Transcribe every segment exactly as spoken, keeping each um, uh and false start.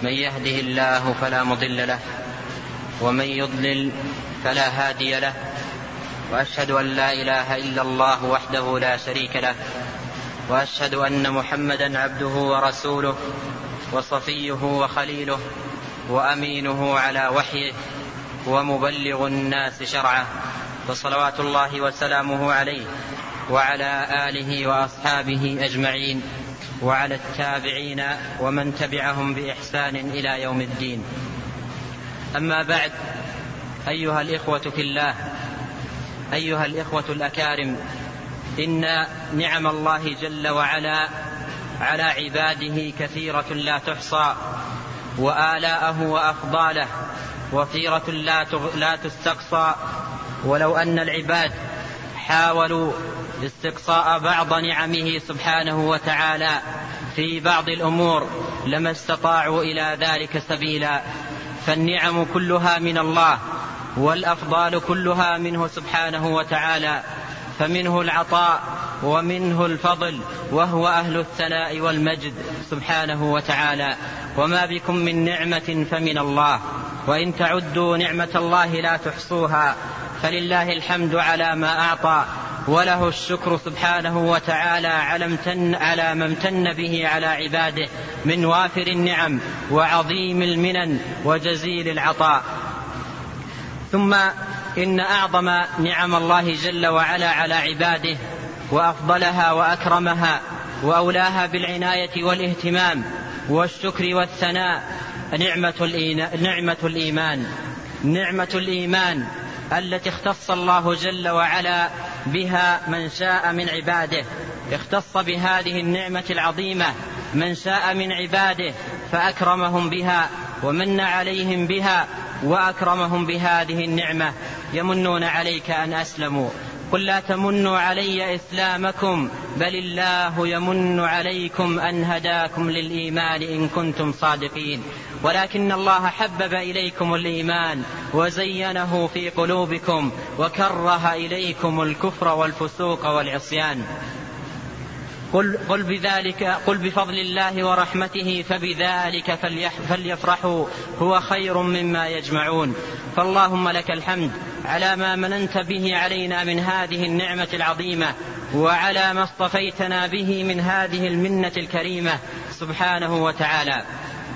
من يهده الله فلا مضل له ومن يضلل فلا هادي له، وأشهد أن لا إله إلا الله وحده لا شريك له، وأشهد أن محمدا عبده ورسوله وصفيه وخليله وأمينه على وحيه ومبلغ الناس شرعه، فصلوات الله وسلامه عليه وعلى آله وأصحابه أجمعين وعلى التابعين ومن تبعهم بإحسان إلى يوم الدين. أما بعد، أيها الإخوة في الله، أيها الإخوة الأكارم، إن نعم الله جل وعلا على عباده كثيرة لا تحصى، وآلاءه وأفضاله وفيرة لا تستقصى. ولو أن العباد حاولوا استقصاء بعض نعمه سبحانه وتعالى في بعض الأمور لما استطاعوا إلى ذلك سبيلا، فالنعم كلها من الله والأفضال كلها منه سبحانه وتعالى، فمنه العطاء ومنه الفضل، وهو أهل الثناء والمجد سبحانه وتعالى. وما بكم من نعمة فمن الله، وإن تعدوا نعمة الله لا تحصوها، فلله الحمد على ما أعطى، وله الشكر سبحانه وتعالى على ما امتن به على عباده من وافر النعم وعظيم المنن وجزيل العطاء. ثم إن أعظم نعم الله جل وعلا على عباده وأفضلها وأكرمها وأولاها بالعناية والاهتمام والشكر والثناء نعمة الإيمان، نعمة الإيمان التي اختص الله جل وعلا بها من شاء من عباده، اختص بهذه النعمة العظيمة من شاء من عباده فأكرمهم بها ومن عليهم بها وأكرمهم بهذه النعمة. يمنون عليك أن أسلموا، قل لا تمنوا علي إسلامكم بل الله يمن عليكم أن هداكم للإيمان إن كنتم صادقين، ولكن الله حبب إليكم الإيمان وزينه في قلوبكم وكره إليكم الكفر والفسوق والعصيان. قل, قل, بذلك قل بفضل الله ورحمته فبذلك فليفرحوا هو خير مما يجمعون. فاللهم لك الحمد على ما مننت به علينا من هذه النعمة العظيمة، وعلى ما اصطفيتنا به من هذه المنة الكريمة سبحانه وتعالى.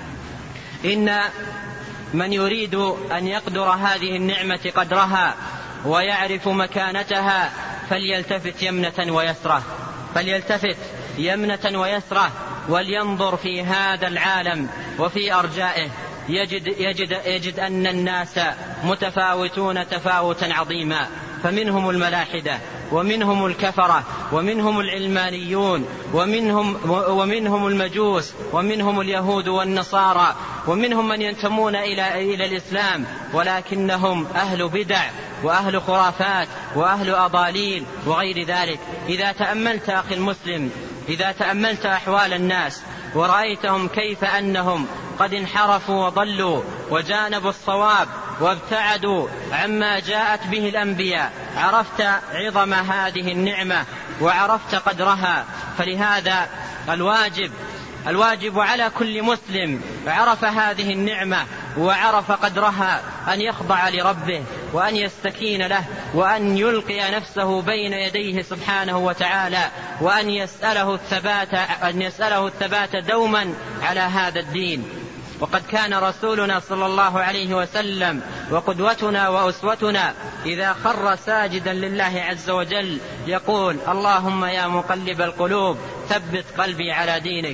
إن من يريد أن يقدر هذه النعمة قدرها ويعرف مكانتها فليلتفت يمنة ويسرة، فليلتفت يمنة ويسرة ولينظر في هذا العالم وفي أرجائه، يجد, يجد, يجد أن الناس متفاوتون تفاوتا عظيما، فمنهم الملاحدة ومنهم الكفرة ومنهم العلمانيون ومنهم, ومنهم المجوس ومنهم اليهود والنصارى، ومنهم من ينتمون إلى, إلى الإسلام ولكنهم أهل بدع وأهل خرافات وأهل أضاليل وغير ذلك. إذا تأملت أخي المسلم، إذا تأملت أحوال الناس ورأيتهم كيف أنهم قد انحرفوا وضلوا وجانبوا الصواب وابتعدوا عما جاءت به الأنبياء، عرفت عظم هذه النعمة وعرفت قدرها. فلهذا الواجب الواجب على كل مسلم عرف هذه النعمة وعرف قدرها أن يخضع لربه وأن يستكين له وأن يلقي نفسه بين يديه سبحانه وتعالى، وأن يسأله الثبات, أن يسأله الثبات دوما على هذا الدين. وقد كان رسولنا صلى الله عليه وسلم وقدوتنا وأسوتنا إذا خر ساجدا لله عز وجل يقول: اللهم يا مقلب القلوب ثبت قلبي على دينك،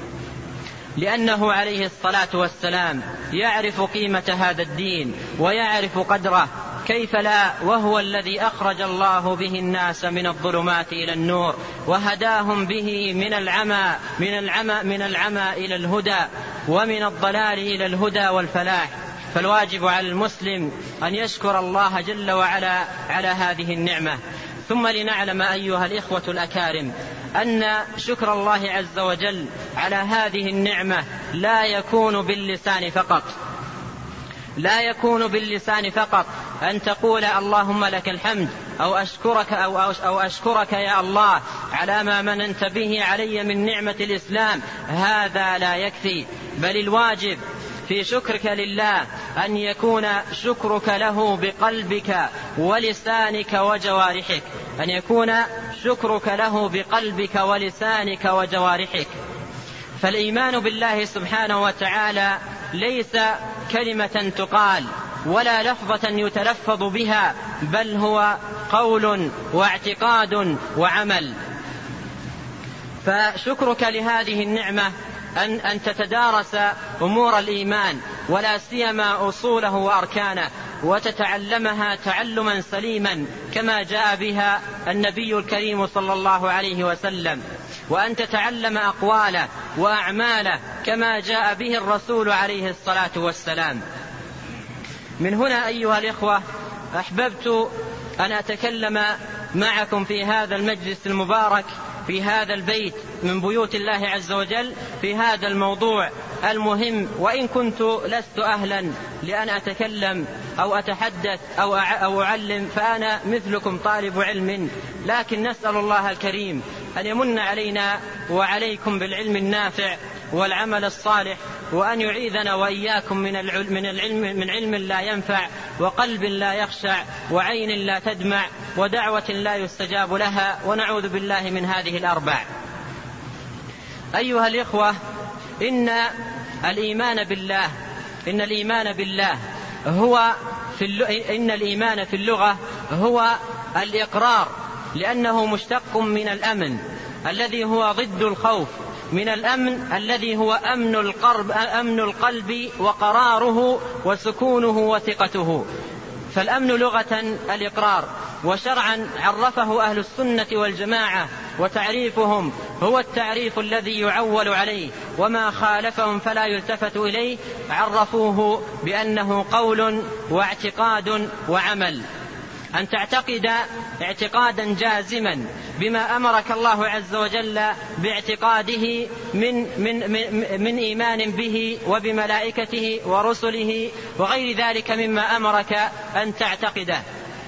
لأنه عليه الصلاة والسلام يعرف قيمة هذا الدين ويعرف قدره، كيف لا، وهو الذي أخرج الله به الناس من الظلمات إلى النور وهداهم به من العمى من العمى من العمى إلى الهدى ومن الضلال إلى الهدى والفلاح. فالواجب على المسلم أن يشكر الله جل وعلا على هذه النعمة. ثم لنعلم أيها الإخوة الأكارم أن شكر الله عز وجل على هذه النعمة لا يكون باللسان فقط، لا يكون باللسان فقط أن تقول اللهم لك الحمد أو أشكرك, أو, أو أشكرك يا الله على ما مننت به علي من نعمة الإسلام، هذا لا يكفي، بل الواجب في شكرك لله أن يكون شكرك له بقلبك ولسانك وجوارحك، أن يكون شكرك له بقلبك ولسانك وجوارحك. فالإيمان بالله سبحانه وتعالى ليس كلمة تقال ولا لفظة يتلفظ بها، بل هو قول واعتقاد وعمل. فشكرك لهذه النعمة أن, أن تتدارس أمور الإيمان ولا سيما أصوله وأركانه، وتتعلمها تعلما سليما كما جاء بها النبي الكريم صلى الله عليه وسلم، وأن تتعلم أقواله وأعماله كما جاء به الرسول عليه الصلاة والسلام. من هنا أيها الإخوة أحببت أن أتكلم معكم في هذا المجلس المبارك في هذا البيت من بيوت الله عز وجل في هذا الموضوع المهم، وإن كنت لست أهلا لأن أتكلم أو أتحدث أو أو أعلم، فأنا مثلكم طالب علم، لكن نسأل الله الكريم أن يمن علينا وعليكم بالعلم النافع والعمل الصالح، وأن يعيذنا وإياكم من العلم من العلم من علم لا ينفع، وقلب لا يخشع، وعين لا تدمع، ودعوة لا يستجاب لها، ونعوذ بالله من هذه الأربع. أيها الإخوة، إن الإيمان بالله إن الإيمان بالله هو في إن الإيمان في اللغة هو الإقرار، لأنه مشتق من الأمن الذي هو ضد الخوف، من الأمن الذي هو أمن القلب أمن القلب وقراره وسكونه وثقته. فالأمن لغة الإقرار، وشرعا عرفه أهل السنة والجماعة، وتعريفهم هو التعريف الذي يعول عليه، وما خالفهم فلا يلتفت إليه، عرفوه بأنه قول واعتقاد وعمل. أن تعتقد اعتقادا جازما بما أمرك الله عز وجل باعتقاده من, من, من, من إيمان به وبملائكته ورسله وغير ذلك مما أمرك أن تعتقده.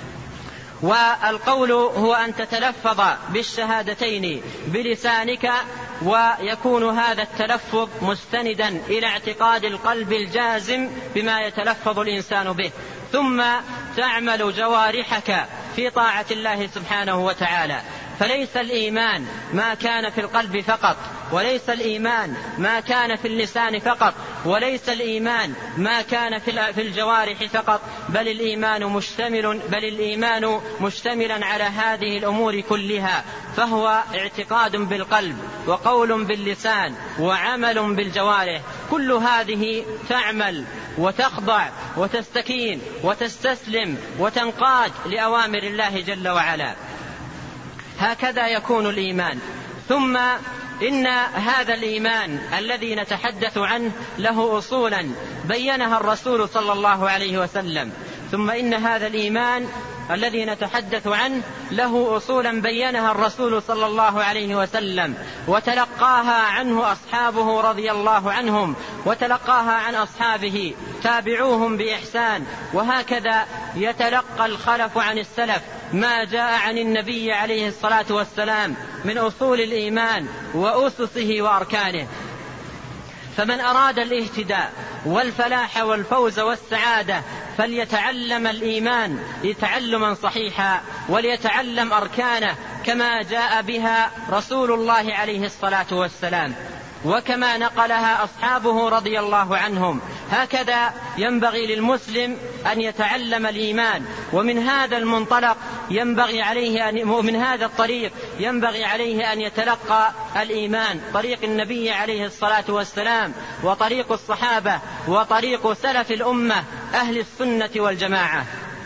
والقول هو أن تتلفظ بالشهادتين بلسانك، ويكون هذا التلفظ مستندا إلى اعتقاد القلب الجازم بما يتلفظ الإنسان به، ثم تعمل جوارحك في طاعة الله سبحانه وتعالى. فليس الإيمان ما كان في القلب فقط، وليس الإيمان ما كان في اللسان فقط، وليس الإيمان ما كان في الجوارح فقط، بل الإيمان مشتمل بل الإيمان مشتملا على هذه الأمور كلها، فهو اعتقاد بالقلب وقول باللسان وعمل بالجوارح. كل هذه تعمل وتخضع وتستكين وتستسلم وتنقاد لأوامر الله جل وعلا. هكذا يكون الإيمان. ثم إن هذا الإيمان الذي نتحدث عنه له أصولا بينها الرسول صلى الله عليه وسلم. ثم إن هذا الإيمان الذي نتحدث عنه له أصولا بينها الرسول صلى الله عليه وسلم، وتلقاها عنه أصحابه رضي الله عنهم، وتلقاها عن أصحابه تابعوهم بإحسان. وهكذا يتلقى الخلف عن السلف ما جاء عن النبي عليه الصلاة والسلام من أصول الإيمان وأسسه وأركانه. فمن أراد الاهتداء والفلاح والفوز والسعادة فليتعلم الإيمان تعلما صحيحا، وليتعلم أركانه كما جاء بها رسول الله عليه الصلاة والسلام، وكما نقلها أصحابه رضي الله عنهم. هكذا ينبغي للمسلم أن يتعلم الإيمان، ومن هذا المنطلق ينبغي عليه أن ومن هذا الطريق ينبغي عليه أن يتلقى الإيمان، طريق النبي عليه الصلاة والسلام، وطريق الصحابة، وطريق سلف الأمة أهل السنة والجماعة.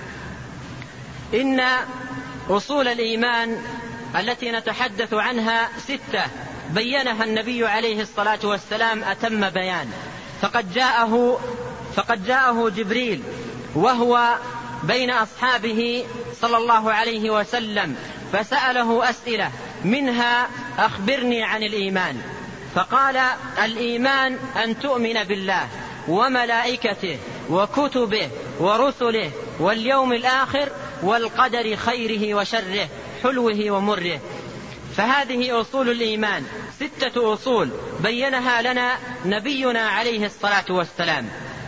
إن أصول الإيمان التي نتحدث عنها ستة بينها النبي عليه الصلاة والسلام أتم بيان. فقد جاءه فقد جاءه جبريل وهو بين أصحابه صلى الله عليه وسلم، فسأله أسئلة، منها أخبرني عن الإيمان. فقال: الإيمان أن تؤمن بالله وملائكته وكتبه ورسله واليوم الآخر والقدر خيره وشره حلوه ومره. فهذه أصول الإيمان ستة أصول بينها لنا نبينا عليه الصلاة والسلام،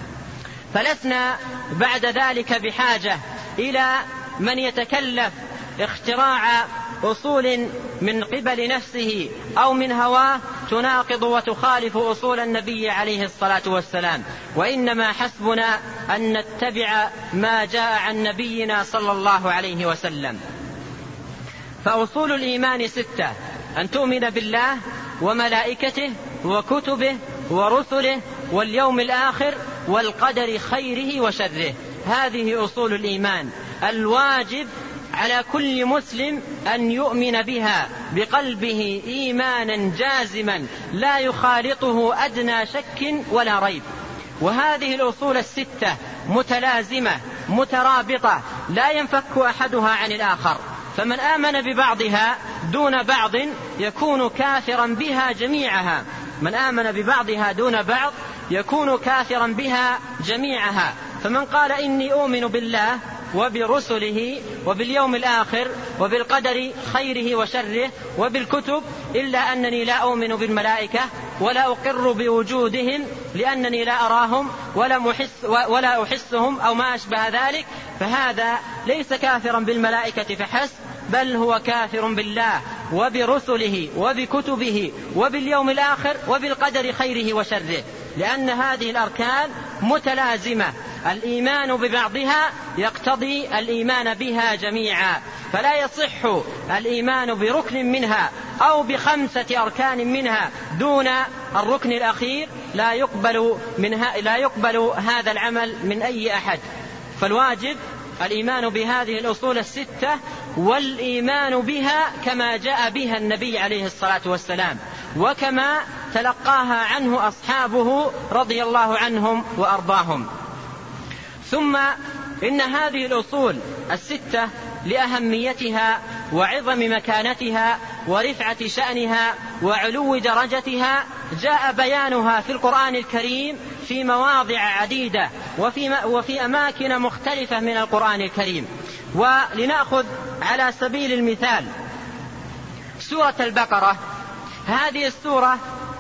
فلسنا بعد ذلك بحاجة إلى من يتكلف اختراع أصول من قبل نفسه أو من هواه تناقض وتخالف أصول النبي عليه الصلاة والسلام، وإنما حسبنا أن نتبع ما جاء عن نبينا صلى الله عليه وسلم. فأصول الإيمان ستة: أن تؤمن بالله وملائكته وكتبه ورسله واليوم الآخر والقدر خيره وشره. هذه أصول الإيمان الواجب على كل مسلم أن يؤمن بها بقلبه إيمانا جازما لا يخالطه أدنى شك ولا ريب. وهذه الأصول الستة متلازمة مترابطة لا ينفك أحدها عن الآخر، فمن آمن ببعضها دون بعض يكون كافرا بها جميعها، من آمن ببعضها دون بعض يكون كافرا بها جميعها. فمن قال إني أؤمن بالله وبرسله وباليوم الآخر وبالقدر خيره وشره وبالكتب إلا أنني لا أؤمن بالملائكة ولا أقر بوجودهم لأنني لا أراهم ولا, محس ولا أحسهم أو ما أشبه ذلك، فهذا ليس كافرا بالملائكة فحسب، بل هو كافر بالله وبرسله وبكتبه وباليوم الآخر وبالقدر خيره وشره، لأن هذه الأركان متلازمة، الإيمان ببعضها يقتضي الإيمان بها جميعا، فلا يصح الإيمان بركن منها أو بخمسة أركان منها دون الركن الأخير، لا يقبل, منها لا يقبل هذا العمل من أي أحد. فالواجب الإيمان بهذه الأصول الستة والإيمان بها كما جاء بها النبي عليه الصلاة والسلام وكما تلقاها عنه أصحابه رضي الله عنهم وأرضاهم. ثم إن هذه الأصول الستة لأهميتها وعظم مكانتها ورفعة شأنها وعلو درجتها جاء بيانها في القرآن الكريم في مواضع عديدة وفي, وفي أماكن مختلفة من القرآن الكريم. ولنأخذ على سبيل المثال سورة البقرة، هذه السورة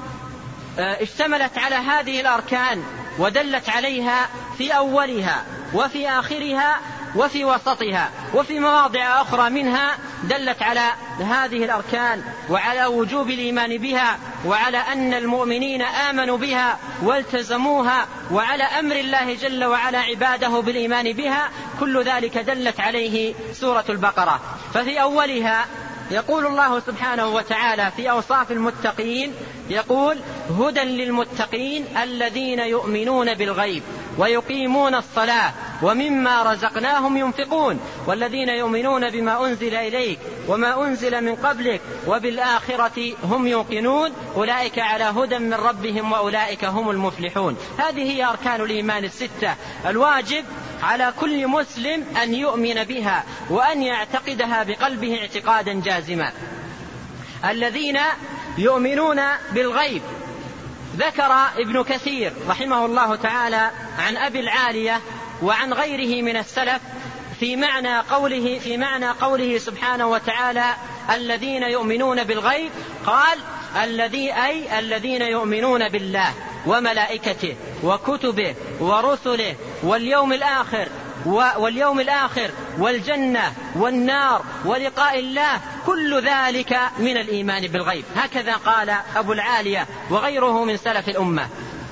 اشتملت على هذه الأركان ودلت عليها في أولها وفي آخرها وفي وسطها، وفي مواضع أخرى منها دلت على هذه الأركان وعلى وجوب الإيمان بها وعلى أن المؤمنين آمنوا بها والتزموها وعلى أمر الله جل وعلا عباده بالإيمان بها، كل ذلك دلت عليه سورة البقرة. ففي أولها يقول الله سبحانه وتعالى في أوصاف المتقين، يقول: هدى للمتقين الذين يؤمنون بالغيب ويقيمون الصلاة ومما رزقناهم ينفقون والذين يؤمنون بما أنزل إليك وما أنزل من قبلك وبالآخرة هم يوقنون أولئك على هدى من ربهم وأولئك هم المفلحون. هذه هي أركان الإيمان الستة، الواجب على كل مسلم أن يؤمن بها وأن يعتقدها بقلبه اعتقادا جازما. الذين يؤمنون بالغيب، ذكر ابن كثير رحمه الله تعالى عن أبي العالية وعن غيره من السلف في معنى قوله, في معنى قوله سبحانه وتعالى الذين يؤمنون بالغيب، قال: الذي أي الذين يؤمنون بالله وملائكته وكتبه ورسله واليوم الآخر واليوم الآخر والجنة والنار ولقاء الله، كل ذلك من الإيمان بالغيب. هكذا قال أبو العالية وغيره من سلف الأمة.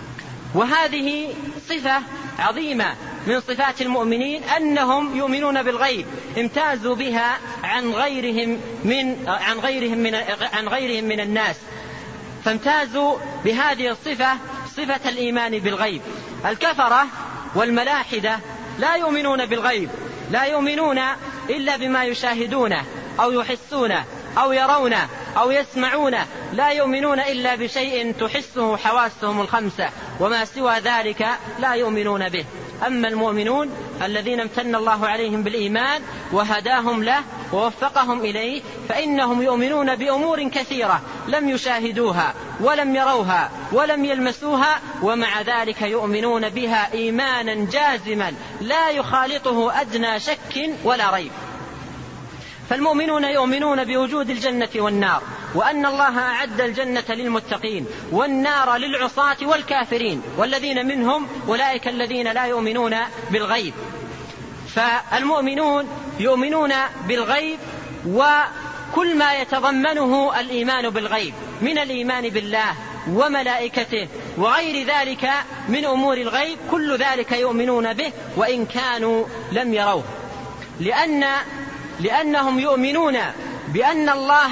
وهذه صفة عظيمة من صفات المؤمنين أنهم يؤمنون بالغيب، امتازوا بها عن غيرهم من عن غيرهم من عن غيرهم من الناس، فامتازوا بهذه الصفة، صفة الإيمان بالغيب. الكفرة والملاحدة لا يؤمنون بالغيب، لا يؤمنون إلا بما يشاهدونه أو يحسونه أو يرونه أو يسمعونه، لا يؤمنون إلا بشيء تحسه حواسهم الخمسة، وما سوى ذلك لا يؤمنون به. أما المؤمنون الذين امتن الله عليهم بالإيمان وهداهم له ووفقهم إليه فإنهم يؤمنون بأمور كثيرة لم يشاهدوها ولم يروها ولم يلمسوها، ومع ذلك يؤمنون بها إيمانا جازما لا يخالطه أدنى شك ولا ريب. فالمؤمنون يؤمنون بوجود الجنة والنار وأن الله أعد الجنة للمتقين والنار للعصاة والكافرين، والذين منهم أولئك الذين لا يؤمنون بالغيب. فالمؤمنون يؤمنون بالغيب وكل ما يتضمنه الإيمان بالغيب من الإيمان بالله وملائكته وغير ذلك من أمور الغيب، كل ذلك يؤمنون به وإن كانوا لم يروه، لأن لأنهم يؤمنون بأن الله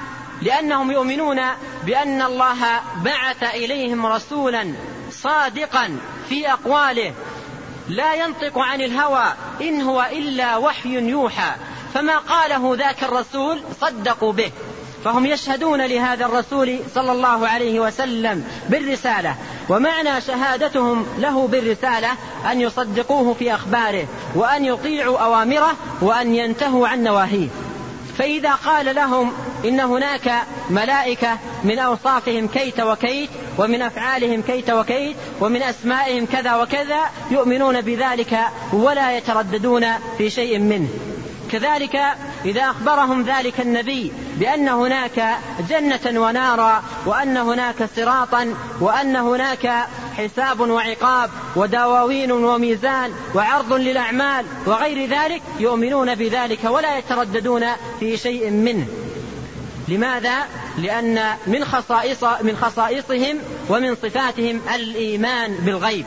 لأنهم يؤمنون بأن الله بعث إليهم رسولا صادقا في أقواله لا ينطق عن الهوى إن هو إلا وحي يوحى، فما قاله ذاك الرسول صدقوا به، فهم يشهدون لهذا الرسول صلى الله عليه وسلم بالرسالة، ومعنى شهادتهم له بالرسالة أن يصدقوه في أخباره وأن يطيعوا أوامره وأن ينتهوا عن نواهيه. فإذا قال لهم إن هناك ملائكة من أوصافهم كيت وكيت ومن أفعالهم كيت وكيت ومن أسمائهم كذا وكذا يؤمنون بذلك ولا يترددون في شيء منه. كذلك إذا أخبرهم ذلك النبي بأن هناك جنة ونارا وأن هناك صراطا وأن هناك حساب وعقاب ودواوين وميزان وعرض للأعمال وغير ذلك يؤمنون بذلك ولا يترددون في شيء منه. لماذا؟ لأن من خصائص من خصائصهم ومن صفاتهم الإيمان بالغيب.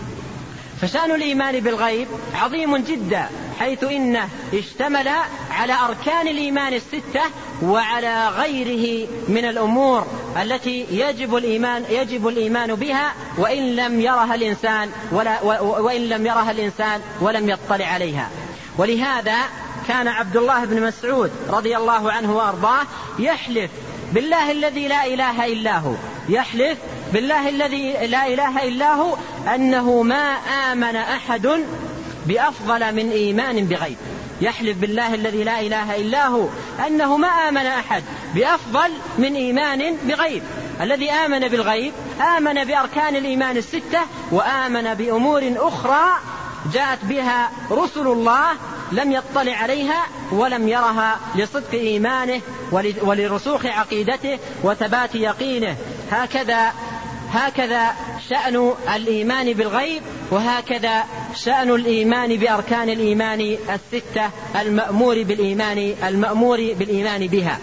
فشأن الإيمان بالغيب عظيم جدا، حيث إنه اشتمل على أركان الإيمان الستة وعلى غيره من الأمور التي يجب الإيمان يجب الإيمان بها وإن لم يرها الإنسان ولا وإن لم يرها الإنسان ولم يطلع عليها. ولهذا كان عبد الله بن مسعود رضي الله عنه وأرضاه يحلف بالله الذي لا إله إلا هو يحلف بالله الذي لا إله إلا هو أنه ما آمن أحد بأفضل من إيمان بغيب. يحلف بالله الذي لا إله إلا هو أنه ما آمن أحد بأفضل من إيمان بغيب. الذي آمن بالغيب آمن بأركان الإيمان الستة وآمن بأمور أخرى جاءت بها رسل الله لم يطلع عليها ولم يرها لصدق إيمانه ولرسوخ عقيدته وثبات يقينه. هكذا هكذا شأن الإيمان بالغيب، وهكذا شأن الإيمان بأركان الإيمان الستة المأمور بالإيمان المأمور بالإيمان بها.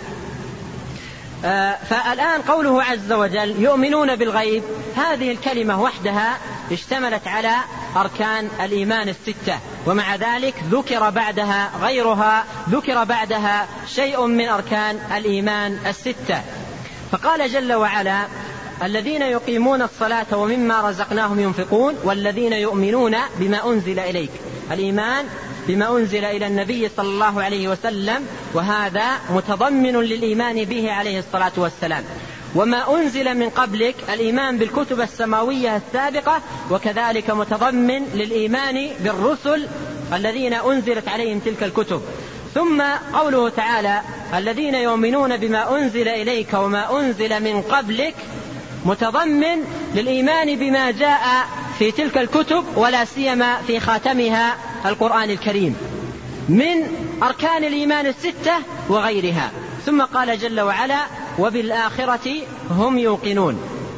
آه فالآن قوله عز وجل يؤمنون بالغيب، هذه الكلمة وحدها اشتملت على أركان الإيمان الستة، ومع ذلك ذكر بعدها غيرها، ذكر بعدها شيء من أركان الإيمان الستة. فقال جل وعلا الذين يقيمون الصلاة ومما رزقناهم ينفقون والذين يؤمنون بما أنزل إليك. الإيمان بما أنزل إلى النبي صلى الله عليه وسلم، وهذا متضمن للإيمان به عليه الصلاة والسلام. وما أنزل من قبلك الإيمان بالكتب السماوية السابقة، وكذلك متضمن للإيمان بالرسل الذين أنزلت عليهم تلك الكتب. ثم قوله تعالى الذين يؤمنون بما أنزل إليك وما أنزل من قبلك متضمن للإيمان بما جاء في تلك الكتب، ولا سيما في خاتمها القرآن الكريم من أركان الإيمان الستة وغيرها. ثم قال جل وعلا وبالآخرة هم يوقنون،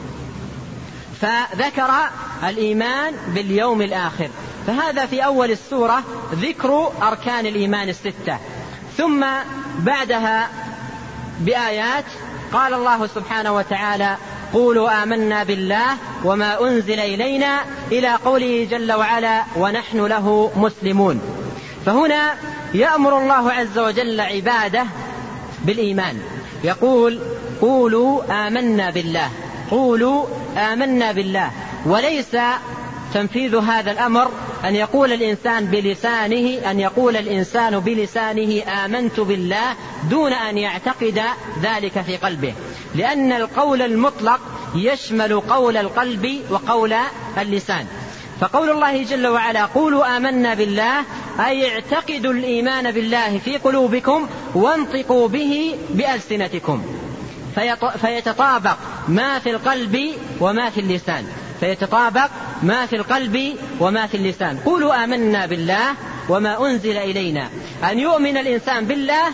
فذكر الإيمان باليوم الآخر. فهذا في أول السورة ذكر أركان الإيمان الستة. ثم بعدها بآيات قال الله سبحانه وتعالى قولوا آمنا بالله وما أنزل إلينا إلى قوله جل وعلا ونحن له مسلمون. فهنا يأمر الله عز وجل عباده بالإيمان، يقول قولوا آمنا بالله، قولوا آمنا بالله، وليس تنفيذ هذا الأمر أن يقول الإنسان بلسانه أن يقول الإنسان بلسانه آمنت بالله دون أن يعتقد ذلك في قلبه، لأن القول المطلق يشمل قول القلب وقول اللسان. فقول الله جل وعلا قولوا آمنا بالله أي اعتقدوا الإيمان بالله في قلوبكم وانطقوا به بألسنتكم، فيتطابق ما في القلب وما في اللسان، فيتطابق ما في القلب وما في اللسان. قولوا آمنا بالله وما أنزل إلينا، أن يؤمن الإنسان بالله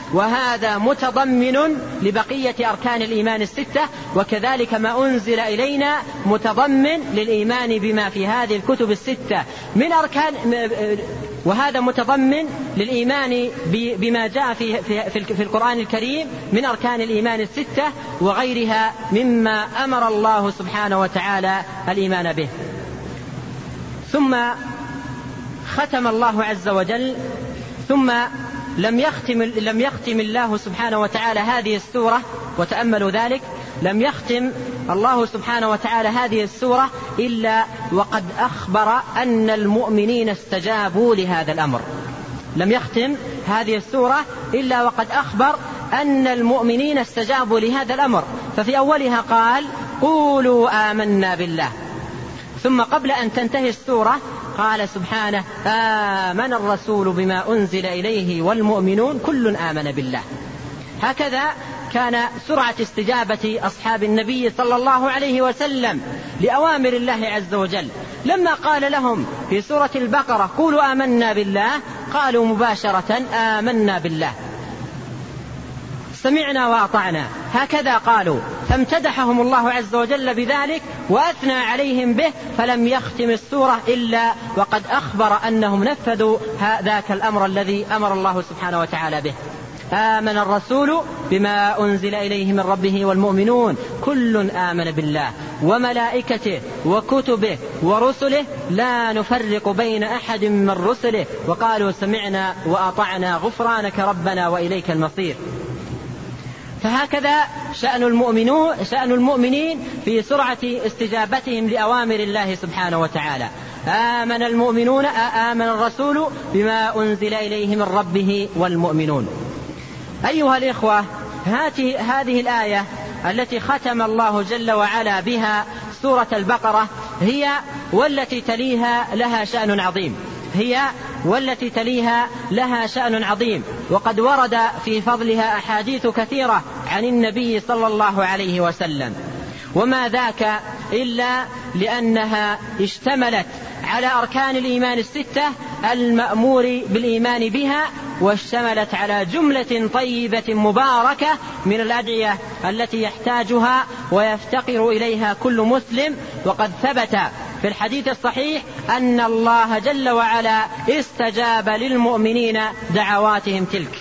وهذا متضمن لبقية أركان الإيمان الستة، وكذلك ما أنزل إلينا متضمن للإيمان بما في هذه الكتب الستة من أركان، وهذا متضمن للإيمان بما جاء في, في, في القرآن الكريم من أركان الإيمان الستة وغيرها مما أمر الله سبحانه وتعالى الإيمان به. ثم ختم الله عز وجل ثم لم يختم, لم يختم الله سبحانه وتعالى هذه السورة، وتأملوا ذلك، لم يختم الله سبحانه وتعالى هذه السورة إلا وقد أخبر أن المؤمنين استجابوا لهذا الأمر. لم يختم هذه السورة إلا وقد أخبر أن المؤمنين استجابوا لهذا الأمر. ففي أولها قال قولوا آمنا بالله، ثم قبل أن تنتهي السورة قال سبحانه آمن الرسول بما أنزل إليه والمؤمنون كل آمن بالله. هكذا كان سرعة استجابة أصحاب النبي صلى الله عليه وسلم لأوامر الله عز وجل. لما قال لهم في سورة البقرة قولوا آمنا بالله قالوا مباشرة آمنا بالله، سمعنا وأطعنا، هكذا قالوا، فامتدحهم الله عز وجل بذلك وأثنى عليهم به، فلم يختم السورة إلا وقد أخبر أنهم نفذوا ذاك الأمر الذي أمر الله سبحانه وتعالى به. آمن الرسول بما أنزل إليه من ربه والمؤمنون كل آمن بالله وملائكته وكتبه ورسله لا نفرق بين أحد من رسله وقالوا سمعنا وأطعنا غفرانك ربنا وإليك المصير. فهكذا شأن المؤمنون شأن المؤمنين في سرعة استجابتهم لأوامر الله سبحانه وتعالى. آمن المؤمنون آمن الرسول بما أنزل إليه من ربه والمؤمنون. أيها الإخوة، هذه الآية التي ختم الله جل وعلا بها سورة البقرة هي والتي تليها لها شأن عظيم هي والتي تليها لها شأن عظيم وقد ورد في فضلها أحاديث كثيرة عن النبي صلى الله عليه وسلم، وما ذاك إلا لأنها اشتملت على أركان الإيمان الستة المأمور بالإيمان بها، واشتملت على جملة طيبة مباركة من الأدعية التي يحتاجها ويفتقر إليها كل مسلم. وقد ثبت في الحديث الصحيح أن الله جل وعلا استجاب للمؤمنين دعواتهم تلك.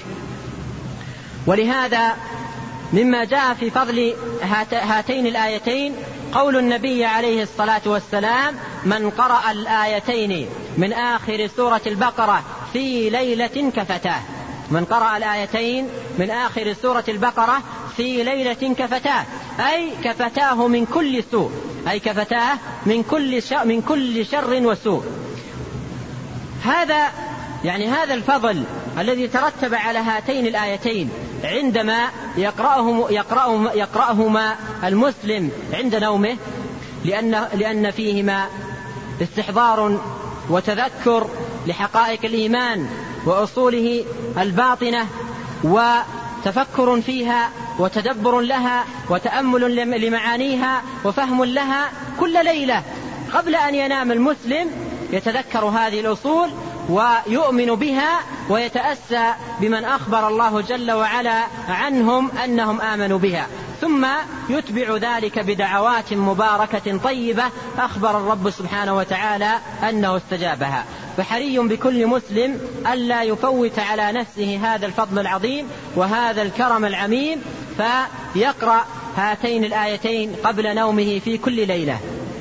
ولهذا مما جاء في فضل هاتين الآيتين قول النبي عليه الصلاة والسلام من قرأ الآيتين من آخر سورة البقرة في ليلة كفتاه من قرأ الآيتين من آخر سورة البقرة في ليلة كفتاه أي كفتاه من كل سوء أي كفتاه من كل شر من كل شر وسوء. هذا يعني هذا الفضل الذي ترتب على هاتين الآيتين عندما يقرأهم يقرأهم يقرأهما المسلم عند نومه، لأن لأن فيهما استحضار وتذكر لحقائق الإيمان وأصوله الباطنة وتفكر فيها وتدبر لها وتأمل لمعانيها وفهم لها. كل ليلة قبل أن ينام المسلم يتذكر هذه الأصول ويؤمن بها ويتأسى بمن أخبر الله جل وعلا عنهم أنهم آمنوا بها، ثم يتبع ذلك بدعوات مباركة طيبة أخبر الرب سبحانه وتعالى أنه استجابها. فحري بكل مسلم ألا يفوت على نفسه هذا الفضل العظيم وهذا الكرم العميم، فيقرأ هاتين الآيتين قبل نومه في كل ليلة،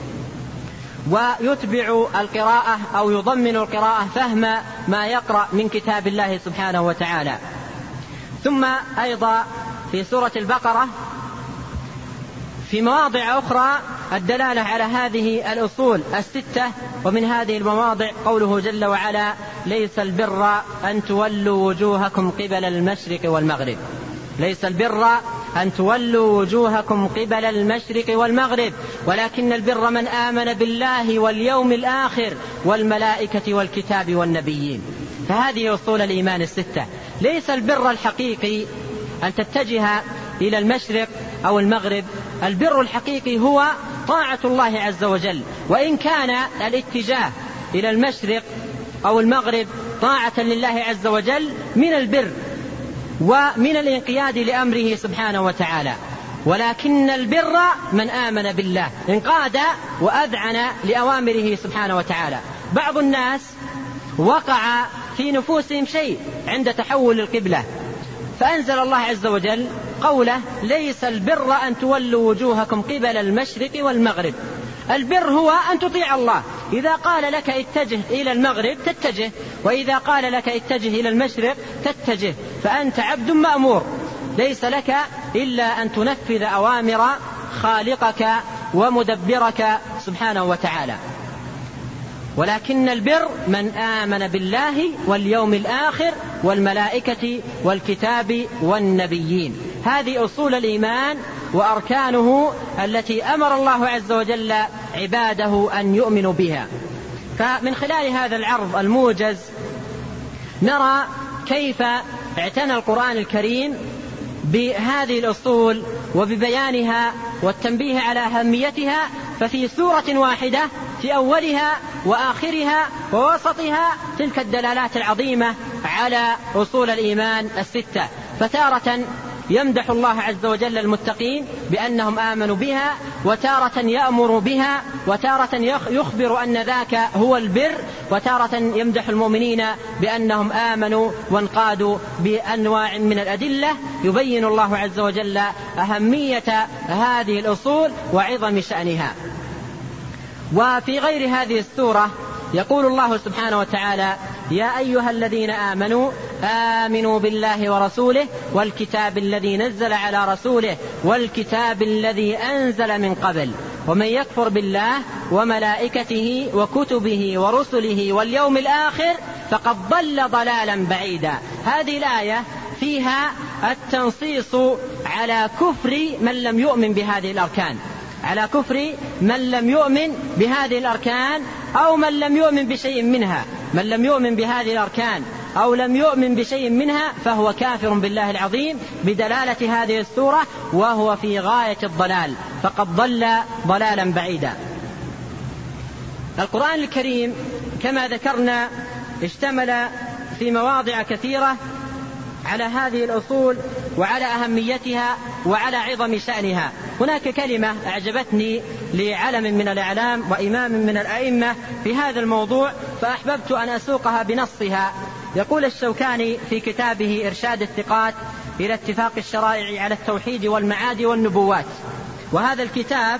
ويتبع القراءة أو يضمن القراءة فهم ما يقرأ من كتاب الله سبحانه وتعالى. ثم أيضا في سورة البقرة في مواضع أخرى الدلالة على هذه الأصول الستة، ومن هذه المواضع قوله جل وعلا ليس البر أن تولوا وجوهكم قبل المشرق والمغرب ليس البر أن تولوا وجوهكم قبل المشرق والمغرب ولكن البر من آمن بالله واليوم الآخر والملائكة والكتاب والنبيين. فهذه أصول الإيمان الستة. ليس البر الحقيقي أن تتجه إلى المشرق أو المغرب، البر الحقيقي هو طاعة الله عز وجل، وإن كان الاتجاه إلى المشرق أو المغرب طاعة لله عز وجل من البر، ومن الانقياد لأمره سبحانه وتعالى. ولكن البر من آمن بالله، انقاد وأذعن لأوامره سبحانه وتعالى. بعض الناس وقع في نفوسهم شيء عند تحول القبلة، فأنزل الله عز وجل قوله: ليس البر أن تولوا وجوهكم قبل المشرق والمغرب. البر هو أن تطيع الله، إذا قال لك اتجه إلى المغرب تتجه، وإذا قال لك اتجه إلى المشرق تتجه، فأنت عبد مأمور، ليس لك إلا أن تنفذ أوامر خالقك ومدبرك سبحانه وتعالى. ولكن البر من آمن بالله واليوم الآخر والملائكة والكتاب والنبيين. هذه أصول الإيمان وأركانه التي أمر الله عز وجل عباده أن يؤمنوا بها. فمن خلال هذا العرض الموجز نرى كيف اعتنى القرآن الكريم بهذه الأصول وببيانها والتنبيه على أهميتها. ففي سورة واحدة في أولها وآخرها ووسطها تلك الدلالات العظيمة على أصول الإيمان الستة. فتارة يمدح الله عز وجل المتقين بأنهم آمنوا بها، وتارة يأمر بها، وتارة يخبر أن ذاك هو البر، وتارة يمدح المؤمنين بأنهم آمنوا وانقادوا بأنواع من الأدلة يبين الله عز وجل أهمية هذه الأصول وعظم شأنها. وفي غير هذه السورة يقول الله سبحانه وتعالى: يا أيها الذين آمنوا آمنوا بالله ورسوله والكتاب الذي نزل على رسوله والكتاب الذي أنزل من قبل ومن يكفر بالله وملائكته وكتبه ورسله واليوم الآخر فقد ضل ضلالا بعيدا. هذه الآية فيها التنصيص على كفر من لم يؤمن بهذه الأركان، على كفر من لم يؤمن بهذه الأركان أو من لم يؤمن بشيء منها. من لم يؤمن بهذه الأركان أو لم يؤمن بشيء منها فهو كافر بالله العظيم بدلالة هذه السورة، وهو في غاية الضلال، فقد ضل ضلالا بعيدا. القرآن الكريم كما ذكرنا اشتمل في مواضع كثيرة على هذه الأصول وعلى أهميتها وعلى عظم شأنها. هناك كلمة أعجبتني لعلم من الأعلام وإمام من الأئمة في هذا الموضوع فأحببت أن أسوقها بنصها. يقول الشوكاني في كتابه إرشاد الثقات إلى اتفاق الشرائع على التوحيد والمعاد والنبوات، وهذا الكتاب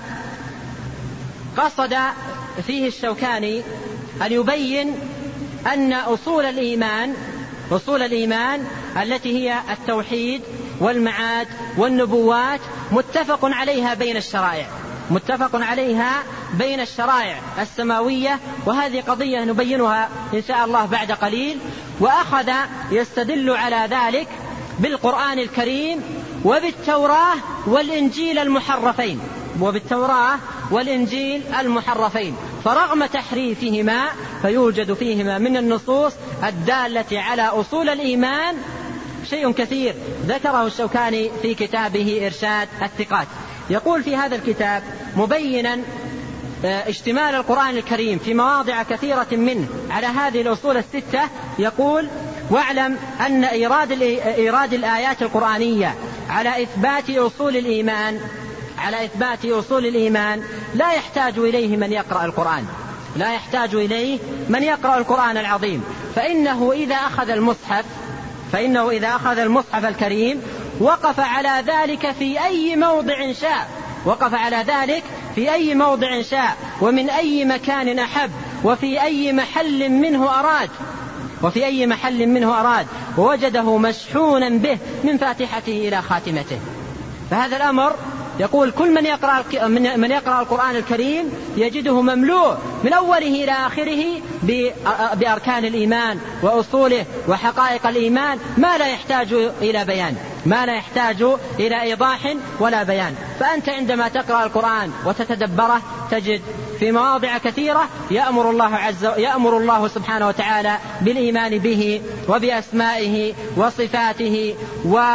قصد فيه الشوكاني أن يبين أن أصول الإيمان أصول الإيمان التي هي التوحيد والمعاد والنبوات متفق عليها بين الشرائع متفق عليها بين الشرائع السماوية، وهذه قضية نبينها إن شاء الله بعد قليل. وأخذ يستدل على ذلك بالقرآن الكريم وبالتوراة والإنجيل المحرفين وبالتوراة والإنجيل المحرفين فرغم تحريفهما فيوجد فيهما من النصوص الدالة على أصول الإيمان شيء كثير ذكره الشوكاني في كتابه إرشاد الثقات. يقول في هذا الكتاب مبينا اشتمال القرآن الكريم في مواضع كثيرة منه على هذه الأصول الستة، يقول: واعلم أن إيراد, إيراد الآيات القرآنية على إثبات أصول الإيمان على إثبات أصول الإيمان لا يحتاج إليه من يقرأ القرآن لا يحتاج إليه من يقرأ القرآن العظيم، فإنه إذا أخذ المصحف فإنه إذا أخذ المصحف الكريم وقف على ذلك في أي موضع شاء وقف على ذلك في أي موضع شاء ومن أي مكان أحب وفي أي محل منه أراد وفي أي محل منه أراد ووجده مشحونا به من فاتحته إلى خاتمته. فهذا الأمر يقول كل من يقرأ, من يقرأ القرآن الكريم يجده مملوء من أوله إلى آخره بأركان الإيمان وأصوله وحقائق الإيمان ما لا يحتاج إلى بيان ما لا يحتاج إلى إيضاح ولا بيان. فأنت عندما تقرأ القرآن وتتدبره تجد في مواضع كثيرة يأمر الله عز يأمر الله سبحانه وتعالى بالإيمان به وبأسمائه وصفاته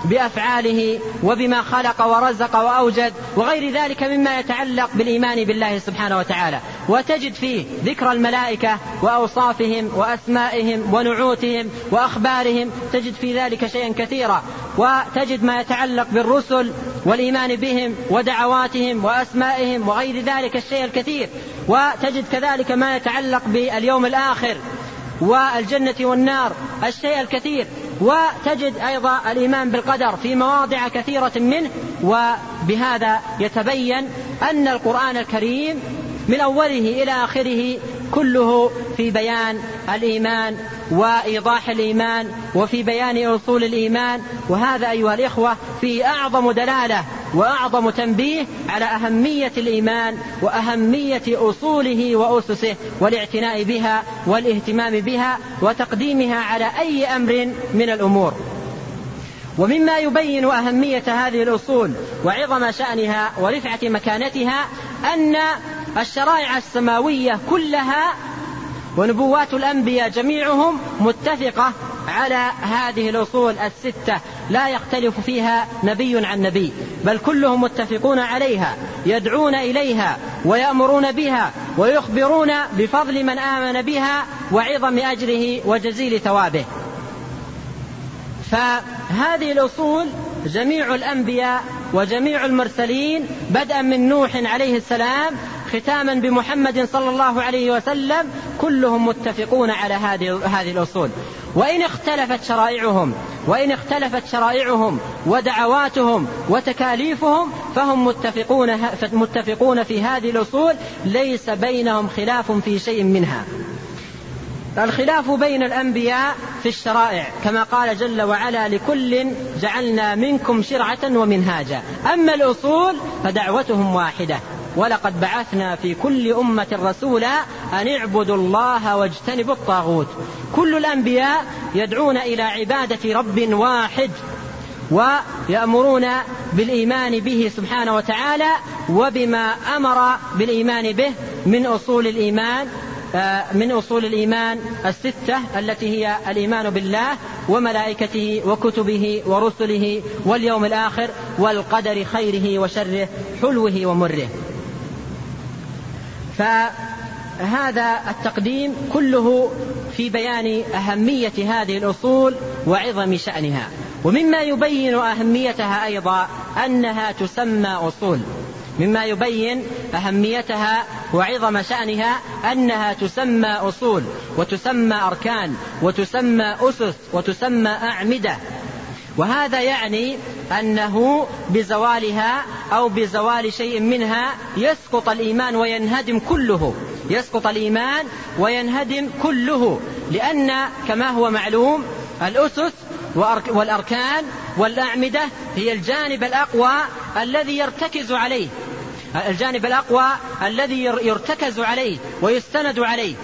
بأفعاله وبما خلق ورزق وأوجد وغير ذلك مما يتعلق بالإيمان بالله سبحانه وتعالى. وتجد فيه ذكر الملائكة وأوصافهم وأسمائهم ونعوتهم وأخبارهم، تجد في ذلك شيئا كثيرا. وتجد ما يتعلق بالرسل والإيمان بهم ودعواتهم وأسمائهم وغير ذلك الشيء الكثير. وتجد كذلك ما يتعلق باليوم الآخر والجنة والنار الشيء الكثير. وتجد أيضا الإيمان بالقدر في مواضع كثيرة منه. وبهذا يتبين أن القرآن الكريم من أوله إلى آخره كله في بيان الإيمان وإيضاح الإيمان وفي بيان أصول الإيمان. وهذا أيها الإخوة فيه أعظم دلالة وأعظم تنبيه على أهمية الإيمان وأهمية أصوله وأسسه والاعتناء بها والاهتمام بها وتقديمها على أي أمر من الأمور. ومما يبين أهمية هذه الأصول وعظم شأنها ورفعة مكانتها أن الشرائع السماوية كلها ونبوات الأنبياء جميعهم متفقة على هذه الأصول الستة، لا يختلف فيها نبي عن نبي، بل كلهم متفقون عليها، يدعون إليها ويأمرون بها ويخبرون بفضل من آمن بها وعظم أجره وجزيل ثوابه. فهذه الأصول جميع الأنبياء وجميع المرسلين بدءا من نوح عليه السلام ختاما بمحمد صلى الله عليه وسلم كلهم متفقون على هذه الأصول. وإن اختلفت شرائعهم وإن اختلفت شرائعهم ودعواتهم وتكاليفهم فهم متفقون متفقون في هذه الأصول، ليس بينهم خلاف في شيء منها. الخلاف بين الأنبياء في الشرائع كما قال جل وعلا: لكل جعلنا منكم شرعة ومنهاجا. أما الأصول فدعوتهم واحدة: ولقد بعثنا في كل أمة رسولا أن اعبدوا الله واجتنبوا الطاغوت. كل الأنبياء يدعون إلى عبادة رب واحد ويأمرون بالإيمان به سبحانه وتعالى وبما أمر بالإيمان به من أصول الإيمان من أصول الإيمان الستة التي هي الإيمان بالله وملائكته وكتبه ورسله واليوم الآخر والقدر خيره وشره حلوه ومره. فهذا التقديم كله في بيان أهمية هذه الأصول وعظم شأنها. ومما يبين أهميتها أيضا أنها تسمى أصول، مما يبين أهميتها وعظم شأنها أنها تسمى أصول وتسمى أركان وتسمى أسس وتسمى أعمدة. وهذا يعني أنه بزوالها أو بزوال شيء منها يسقط الإيمان وينهدم كله، يسقط الإيمان وينهدم كله، لأن كما هو معلوم الأسس والأركان والأعمدة هي الجانب الأقوى الذي يرتكز عليه الجانب الأقوى الذي يرتكز عليه ويستند عليه.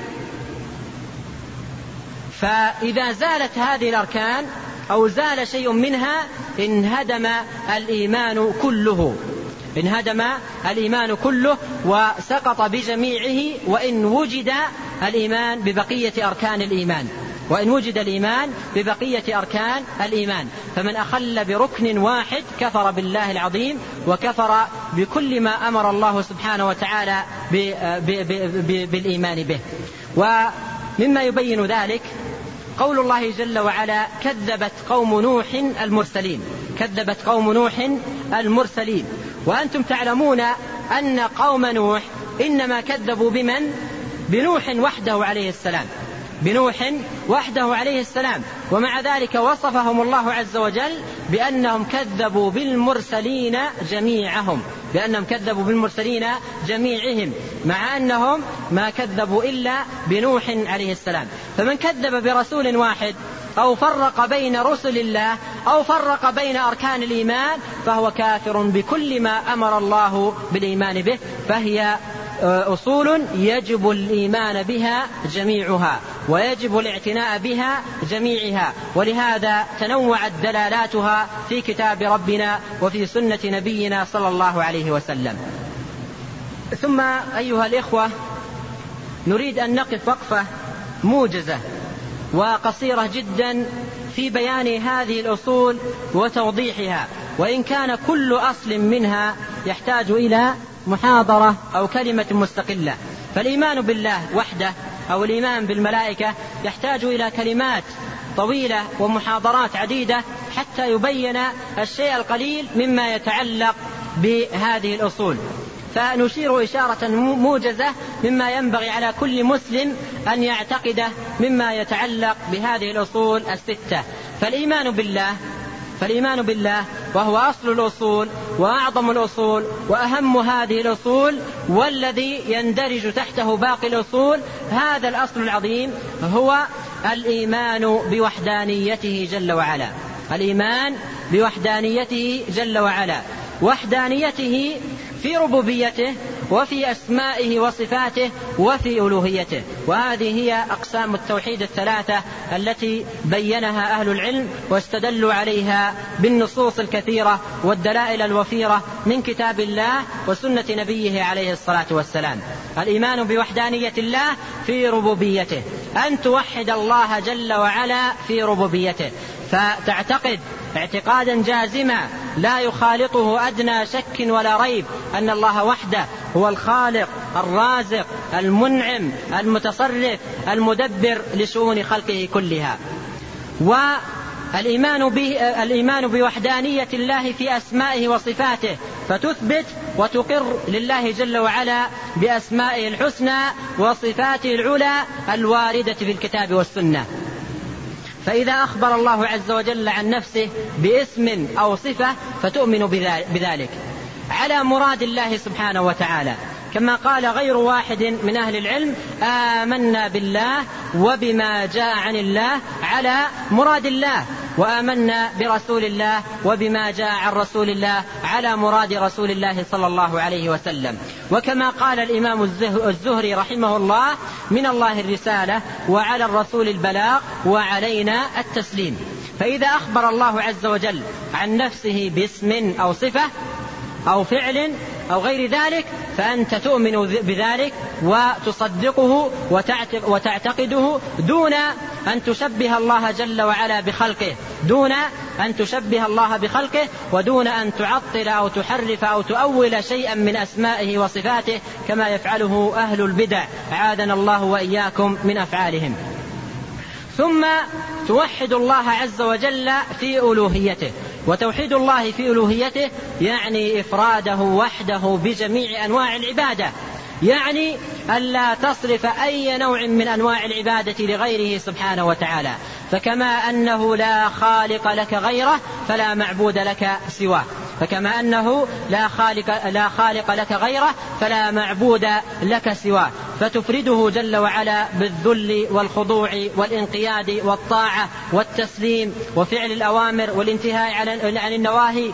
فإذا زالت هذه الأركان أو زال شيء منها انهدم الإيمان كله انهدم الإيمان كله وسقط بجميعه، وإن وجد الإيمان ببقية أركان الإيمان وإن وجد الإيمان ببقية أركان الإيمان. فمن أخل بركن واحد كفر بالله العظيم وكفر بكل ما أمر الله سبحانه وتعالى بالإيمان به. ومما يبين ذلك قول الله جل وعلا: كذبت قوم نوح المرسلين كذبت قوم نوح المرسلين. وأنتم تعلمون أن قوم نوح إنما كذبوا بمن؟ بنوح وحده عليه السلام بنوح وحده عليه السلام ومع ذلك وصفهم الله عز وجل بأنهم كذبوا بالمرسلين جميعهم بأنهم كذبوا بالمرسلين جميعهم مع أنهم ما كذبوا إلا بنوح عليه السلام. فمن كذب برسول واحد أو فرق بين رسل الله أو فرق بين أركان الإيمان فهو كافر بكل ما أمر الله بالإيمان به، فهي أصول يجب الإيمان بها جميعها ويجب الاعتناء بها جميعها. ولهذا تنوعت دلالاتها في كتاب ربنا وفي سنة نبينا صلى الله عليه وسلم. ثم أيها الإخوة نريد أن نقف وقفة موجزة وقصيرة جدا في بيان هذه الأصول وتوضيحها، وإن كان كل أصل منها يحتاج إلى محاضرة أو كلمة مستقلة. فالإيمان بالله وحده أو الإيمان بالملائكة يحتاج إلى كلمات طويلة ومحاضرات عديدة حتى يبين الشيء القليل مما يتعلق بهذه الأصول. فنشير إشارة موجزة مما ينبغي على كل مسلم أن يعتقده مما يتعلق بهذه الأصول الستة. فالإيمان بالله فالإيمان بالله وهو أصل الأصول وأعظم الأصول وأهم هذه الأصول، والذي يندرج تحته باقي الأصول. هذا الأصل العظيم هو الإيمان بوحدانيته جل وعلا، الإيمان بوحدانيته جل وعلا، وحدانيته في ربوبيته وفي أسمائه وصفاته وفي ألوهيته. وهذه هي أقسام التوحيد الثلاثة التي بينها أهل العلم واستدلوا عليها بالنصوص الكثيرة والدلائل الوفيرة من كتاب الله وسنة نبيه عليه الصلاة والسلام. الإيمان بوحدانية الله في ربوبيته، أن توحد الله جل وعلا في ربوبيته، فتعتقد اعتقادا جازما لا يخالطه أدنى شك ولا ريب أن الله وحده هو الخالق الرازق المنعم المتصرف المدبر لشؤون خلقه كلها. والإيمان به الإيمان بوحدانية الله في أسمائه وصفاته، فتثبت وتقر لله جل وعلا بأسمائه الحسنى وصفاته العلى الواردة في الكتاب والسنة. فإذا أخبر الله عز وجل عن نفسه باسم أو صفة فتؤمن بذلك على مراد الله سبحانه وتعالى، كما قال غير واحد من أهل العلم: آمنا بالله وبما جاء عن الله على مراد الله، وآمنا برسول الله وبما جاء عن رسول الله على مراد رسول الله صلى الله عليه وسلم. وكما قال الإمام الزهري رحمه الله: من الله الرسالة وعلى الرسول البلاغ وعلينا التسليم. فإذا أخبر الله عز وجل عن نفسه باسم أو صفة أو فعل أو غير ذلك فأنت تؤمن بذلك وتصدقه وتعتقده دون أن تشبه الله جل وعلا بخلقه دون أن تشبه الله بخلقه ودون أن تعطل أو تحرف أو تؤول شيئا من أسمائه وصفاته كما يفعله أهل البدع، عاذنا الله وإياكم من أفعالهم. ثم توحد الله عز وجل في ألوهيته. وتوحيد الله في ألوهيته يعني إفراده وحده بجميع أنواع العبادة، يعني ألا تصرف أي نوع من أنواع العبادة لغيره سبحانه وتعالى. فكما أنه لا خالق لك غيره فلا معبود لك سواه، فكما أنه لا خالق, لا خالق لك غيره فلا معبود لك سواه، فتفرده جل وعلا بالذل والخضوع والانقياد والطاعة والتسليم وفعل الأوامر والانتهاء عن النواهي،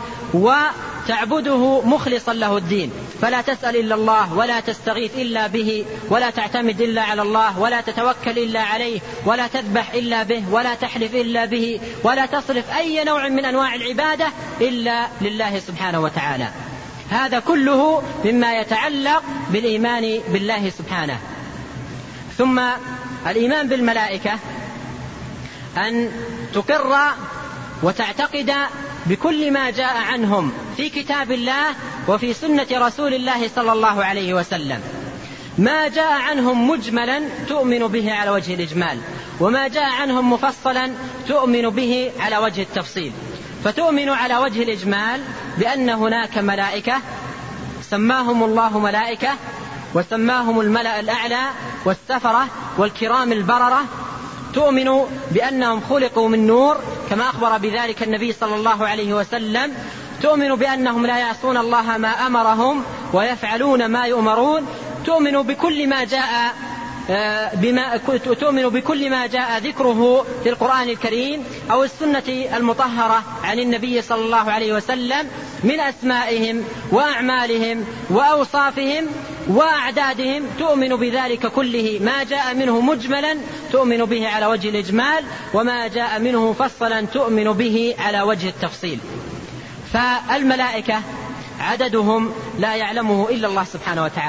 وتعبده مخلصا له الدين، فلا تسأل إلا الله ولا تستغيث إلا به ولا تعتمد إلا على الله ولا تتوكل إلا عليه ولا تذبح إلا به ولا تحلف إلا به ولا تصرف أي نوع من أنواع العبادة إلا لله سبحانه وتعالى. هذا كله مما يتعلق بالإيمان بالله سبحانه. ثم الإيمان بالملائكة أن تقر وتعتقد بكل ما جاء عنهم في كتاب الله وفي سنة رسول الله صلى الله عليه وسلم. ما جاء عنهم مجملا تؤمن به على وجه الإجمال، وما جاء عنهم مفصلا تؤمن به على وجه التفصيل. فتؤمن على وجه الإجمال بأن هناك ملائكة سماهم الله ملائكة وسماهم الملأ الأعلى والسفرة والكرام البررة. تؤمن بأنهم خلقوا من نور كما أخبر بذلك النبي صلى الله عليه وسلم. تؤمن بأنهم لا يعصون الله ما أمرهم ويفعلون ما يؤمرون. تؤمن بكل ما جاء بما تؤمن بكل ما جاء ذكره في القرآن الكريم أو السنة المطهرة عن النبي صلى الله عليه وسلم من أسمائهم وأعمالهم وأوصافهم وأعدادهم. تؤمن بذلك كله، ما جاء منه مجملا تؤمن به على وجه الإجمال، وما جاء منه مفصلا تؤمن به على وجه التفصيل. فالملائكة عددهم لا يعلمه إلا الله سبحانه وتعالى،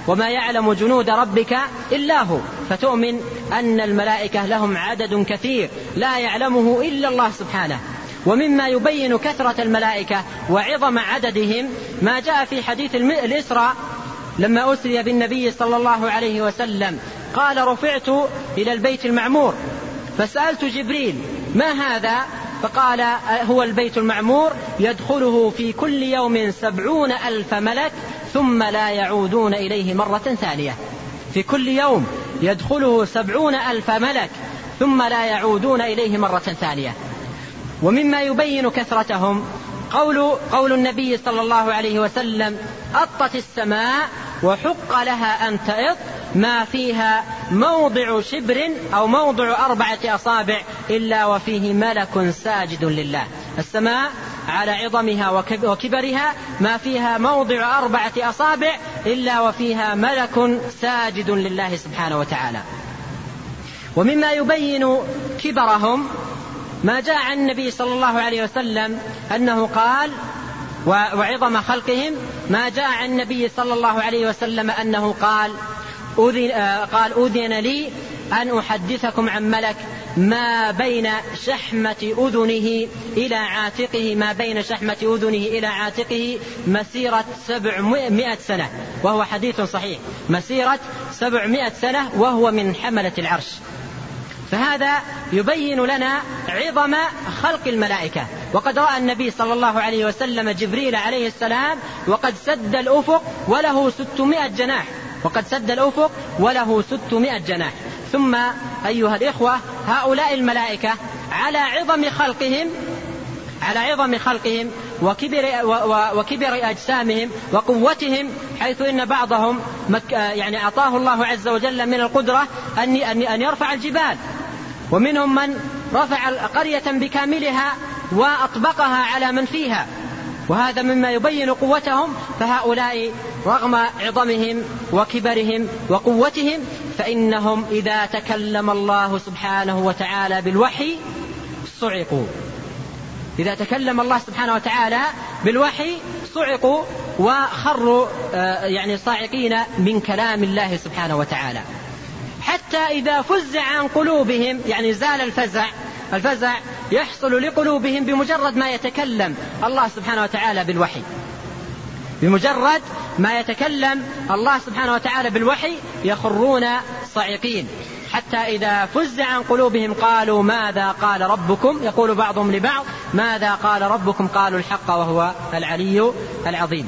وما يعلم جنود ربك إلا هو، فتؤمن أن الملائكة لهم عدد كثير لا يعلمه إلا الله سبحانه. ومما يبين كثرة الملائكة وعظم عددهم ما جاء في حديث الإسراء لما أسري بالنبي صلى الله عليه وسلم قال: رفعت إلى البيت المعمور فسألت جبريل: ما هذا؟ فقال: هو البيت المعمور يدخله في كل يوم سبعون ألف ملك ثم لا يعودون إليه مرة ثانية. في كل يوم يدخله سبعون ألف ملك ثم لا يعودون إليه مرة ثانية. ومما يبين كثرتهم قول, قول النبي صلى الله عليه وسلم: أطت السماء وحق لها أن تئط ما فيها موضع شبر أو موضع أربعة أصابع إلا وفيه ملك ساجد لله. السماء على عظمها وكبرها ما فيها موضع أربعة أصابع إلا وفيها ملك ساجد لله سبحانه وتعالى. ومما يبين كبرهم ما جاء عن النبي صلى الله عليه وسلم أنه قال: وعظم خلقهم ما جاء عن النبي صلى الله عليه وسلم أنه قال: أذن, قال أذن لي أن أحدثكم عن ملك ما بين شحمة أذنه إلى عاتقه ما بين شحمة أذنه إلى عاتقه مسيرة سبعمائة سنة، وهو حديث صحيح، مسيرة سبعمائة سنة، وهو من حملة العرش. فهذا يبين لنا عظم خلق الملائكة. وقد رأى النبي صلى الله عليه وسلم جبريل عليه السلام وقد سد الأفق وله ستمائة جناح وقد سد الأفق وله ستمائة جناح. ثم أيها الإخوة، هؤلاء الملائكة على عظم خلقهم على عظم خلقهم وكبر, وكبر أجسامهم وقوتهم، حيث إن بعضهم يعني أعطاه الله عز وجل من القدرة أن يرفع الجبال، ومنهم من رفع قرية بكاملها وأطبقها على من فيها، وهذا مما يبين قوتهم. فهؤلاء رغم عظمهم وكبرهم وقوتهم فإنهم إذا تكلم الله سبحانه وتعالى بالوحي صعقوا إذا تكلم الله سبحانه وتعالى بالوحي صعقوا وخروا يعني صاعقين من كلام الله سبحانه وتعالى، حتى إذا فزع عن قلوبهم، يعني زال الفزع الفزع يحصل لقلوبهم بمجرد ما يتكلم الله سبحانه وتعالى بالوحي. بمجرد ما يتكلم الله سبحانه وتعالى بالوحي يخرون صاعقين، حتى إذا فزع عن قلوبهم قالوا: ماذا قال ربكم؟ يقول بعضهم لبعض: ماذا قال ربكم؟ قالوا: الحق وهو العلي العظيم.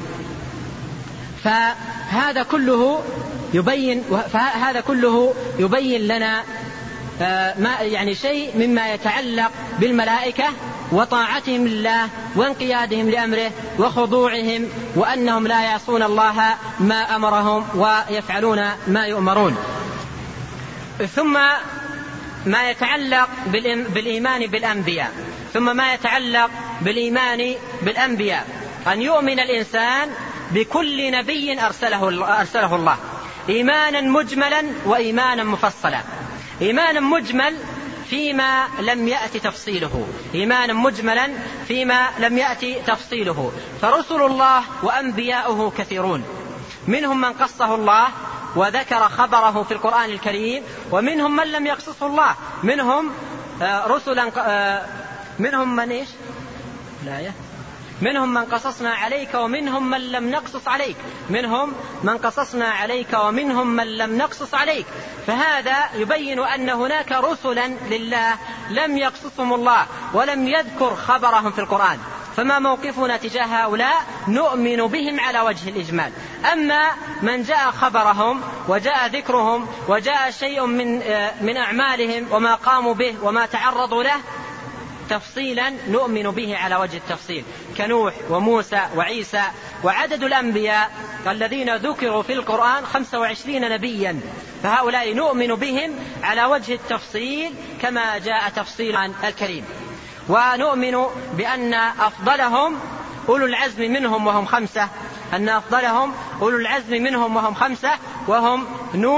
فهذا كله يبين فهذا كله يبين لنا ما يعني شيء مما يتعلق بالملائكة وطاعتهم لله وانقيادهم لأمره وخضوعهم، وأنهم لا يعصون الله ما أمرهم ويفعلون ما يؤمرون. ثم ما يتعلق بالإيمان بالأنبياء ثم ما يتعلق بالإيمان بالأنبياء أن يؤمن الإنسان بكل نبي أرسله, أرسله الله إيمانا مجملا وإيمانا مفصلا. إيمانا مجمل فيما لم يأتي تفصيله إيمانا مجملا فيما لم يأتي تفصيله فرسل الله وأنبياؤه كثيرون، منهم من قصه الله وذكر خبره في القرآن الكريم، ومنهم من لم يقصصه الله، منهم رسلا منهم من إيش لا منهم من قصصنا عليك ومنهم من لم نقصص عليك منهم من قصصنا عليك ومنهم من لم نقصص عليك. فهذا يبين أن هناك رسلا لله لم يقصصهم الله ولم يذكر خبرهم في القرآن، فما موقفنا تجاه هؤلاء؟ نؤمن بهم على وجه الإجمال. أما من جاء خبرهم وجاء ذكرهم وجاء شيء من من أعمالهم وما قاموا به وما تعرضوا له تفصيلا نؤمن به على وجه التفصيل، كنوح وموسى وعيسى. وعدد الأنبياء الذين ذكروا في القرآن خمسة وعشرين نبيا، فهؤلاء نؤمن بهم على وجه التفصيل كما جاء تفصيل عن الكريم. ونؤمن بأن أفضلهم أولو العزم منهم وهم خمسة أن أفضلهم أولو العزم منهم وهم خمسة وهم نوح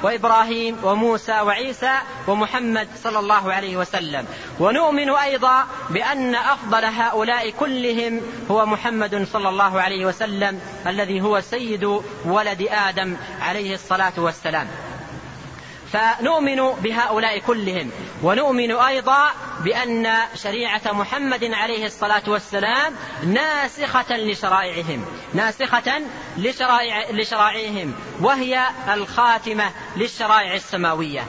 وإبراهيم وموسى وعيسى ومحمد صلى الله عليه وسلم. ونؤمن أيضا بأن أفضل هؤلاء كلهم هو محمد صلى الله عليه وسلم الذي هو سيد ولد آدم عليه الصلاة والسلام. فنؤمن بهؤلاء كلهم. ونؤمن أيضا بأن شريعة محمد عليه الصلاة والسلام ناسخة لشرائعهم ناسخة لشرائع لشرائعهم وهي الخاتمة للشرائع السماوية.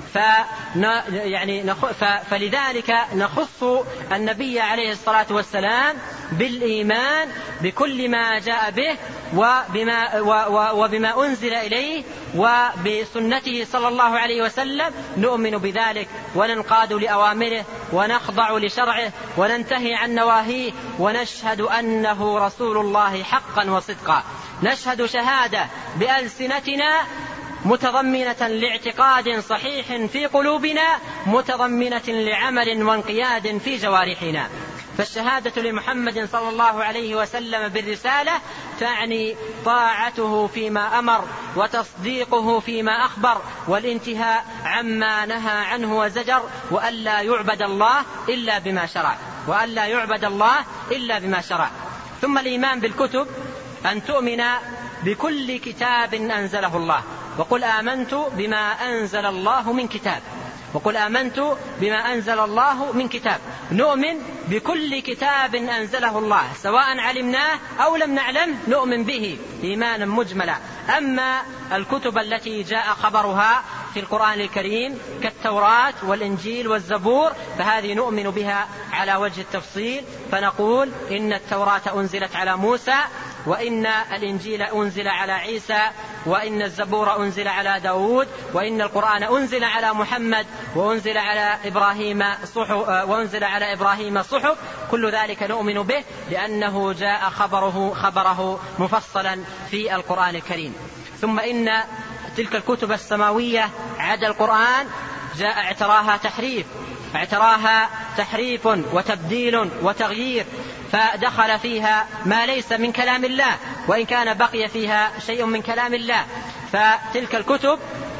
يعني فلذلك نخص النبي عليه الصلاة والسلام بالإيمان بكل ما جاء به وبما, وبما أنزل إليه وبسنته صلى الله عليه وسلم. نؤمن بذلك وننقاد لأوامره ونخضع لشرعه وننتهي عن نواهيه ونشهد أنه رسول الله حقا وصدقا. نشهد شهادة بألسنتنا متضمنة لاعتقاد صحيح في قلوبنا متضمنة لعمل وانقياد في جوارحنا. فالشهادة لمحمد صلى الله عليه وسلم بالرسالة تعني طاعته فيما أمر وتصديقه فيما أخبر والانتهاء عما نهى عنه وزجر وألا يعبد الله إلا بما شرع وألا يعبد الله إلا بما شرع. ثم الإيمان بالكتب أن تؤمن بكل كتاب أنزله الله. وقل آمنت بما أنزل الله من كتاب وقل آمنت بما أنزل الله من كتاب. نؤمن بكل كتاب أنزله الله سواء علمناه أو لم نعلم نؤمن به إيمانا مجملا. أما الكتب التي جاء خبرها في القرآن الكريم كالتوراة والإنجيل والزبور فهذه نؤمن بها على وجه التفصيل. فنقول إن التوراة أنزلت على موسى وإن الإنجيل أنزل على عيسى وإن الزبور أنزل على داود وإن القرآن أنزل على محمد وأنزل على إبراهيم صحف وأنزل على إبراهيم صحف. كل ذلك نؤمن به لأنه جاء خبره خبره مفصلا في القرآن الكريم. ثم إن تلك الكتب السماوية عدا القرآن جاء اعتراها تحريف اعتراها تحريف وتبديل وتغيير فدخل فيها ما ليس من كلام الله وإن كان بقي فيها شيء من كلام الله. فتلك الكتب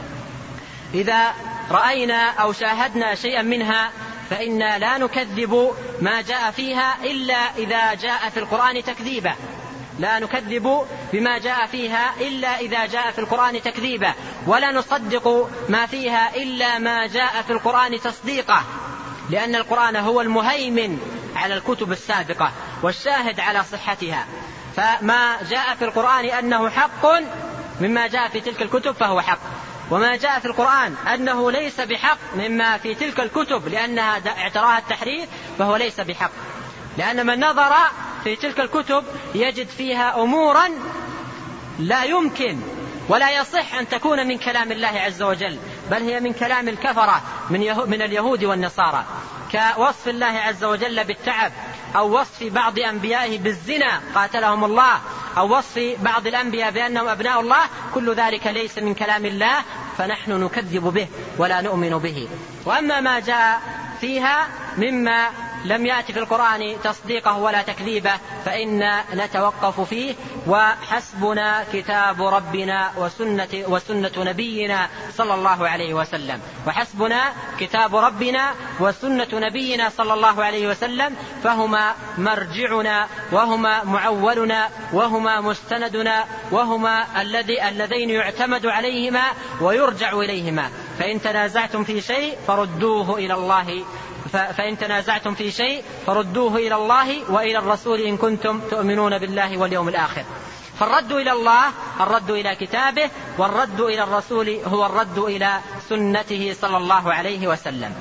إذا رأينا أو شاهدنا شيئا منها فإنا لا نكذب ما جاء فيها إلا إذا جاء في القرآن تكذيبا لا نكذب بما جاء فيها إلا إذا جاء في القرآن تكذيبا ولا نصدق ما فيها إلا ما جاء في القرآن تصديقا لأن القرآن هو المهيمن على الكتب السابقة والشاهد على صحتها. فما جاء في القرآن أنه حق مما جاء في تلك الكتب فهو حق وما جاء في القرآن أنه ليس بحق مما في تلك الكتب لأنها اعتراها التحريف فهو ليس بحق. لأن من نظر في تلك الكتب يجد فيها أمورا لا يمكن ولا يصح أن تكون من كلام الله عز وجل بل هي من كلام الكفرة من اليهود والنصارى كوصف الله عز وجل بالتعب أو وصف بعض أنبيائه بالزنا قاتلهم الله أو وصف بعض الأنبياء بأنهم أبناء الله. كل ذلك ليس من كلام الله فنحن نكذب به ولا نؤمن به. وأما ما جاء فيها مما لم يأتي في القرآن تصديقه ولا تكذيبه فإن نتوقف فيه وحسبنا كتاب ربنا وسنة, وسنة نبينا صلى الله عليه وسلم وحسبنا كتاب ربنا وسنة نبينا صلى الله عليه وسلم فهما مرجعنا وهما معولنا وهما مستندنا وهما الذي اللذين يعتمد عليهما ويرجع إليهما. فإن تنازعتم في شيء فردوه إلى الله فإن تنازعتم في شيء فردوه إلى الله وإلى الرسول إن كنتم تؤمنون بالله واليوم الآخر. فالرد إلى الله الرد إلى كتابه والرد إلى الرسول هو الرد إلى سنته صلى الله عليه وسلم.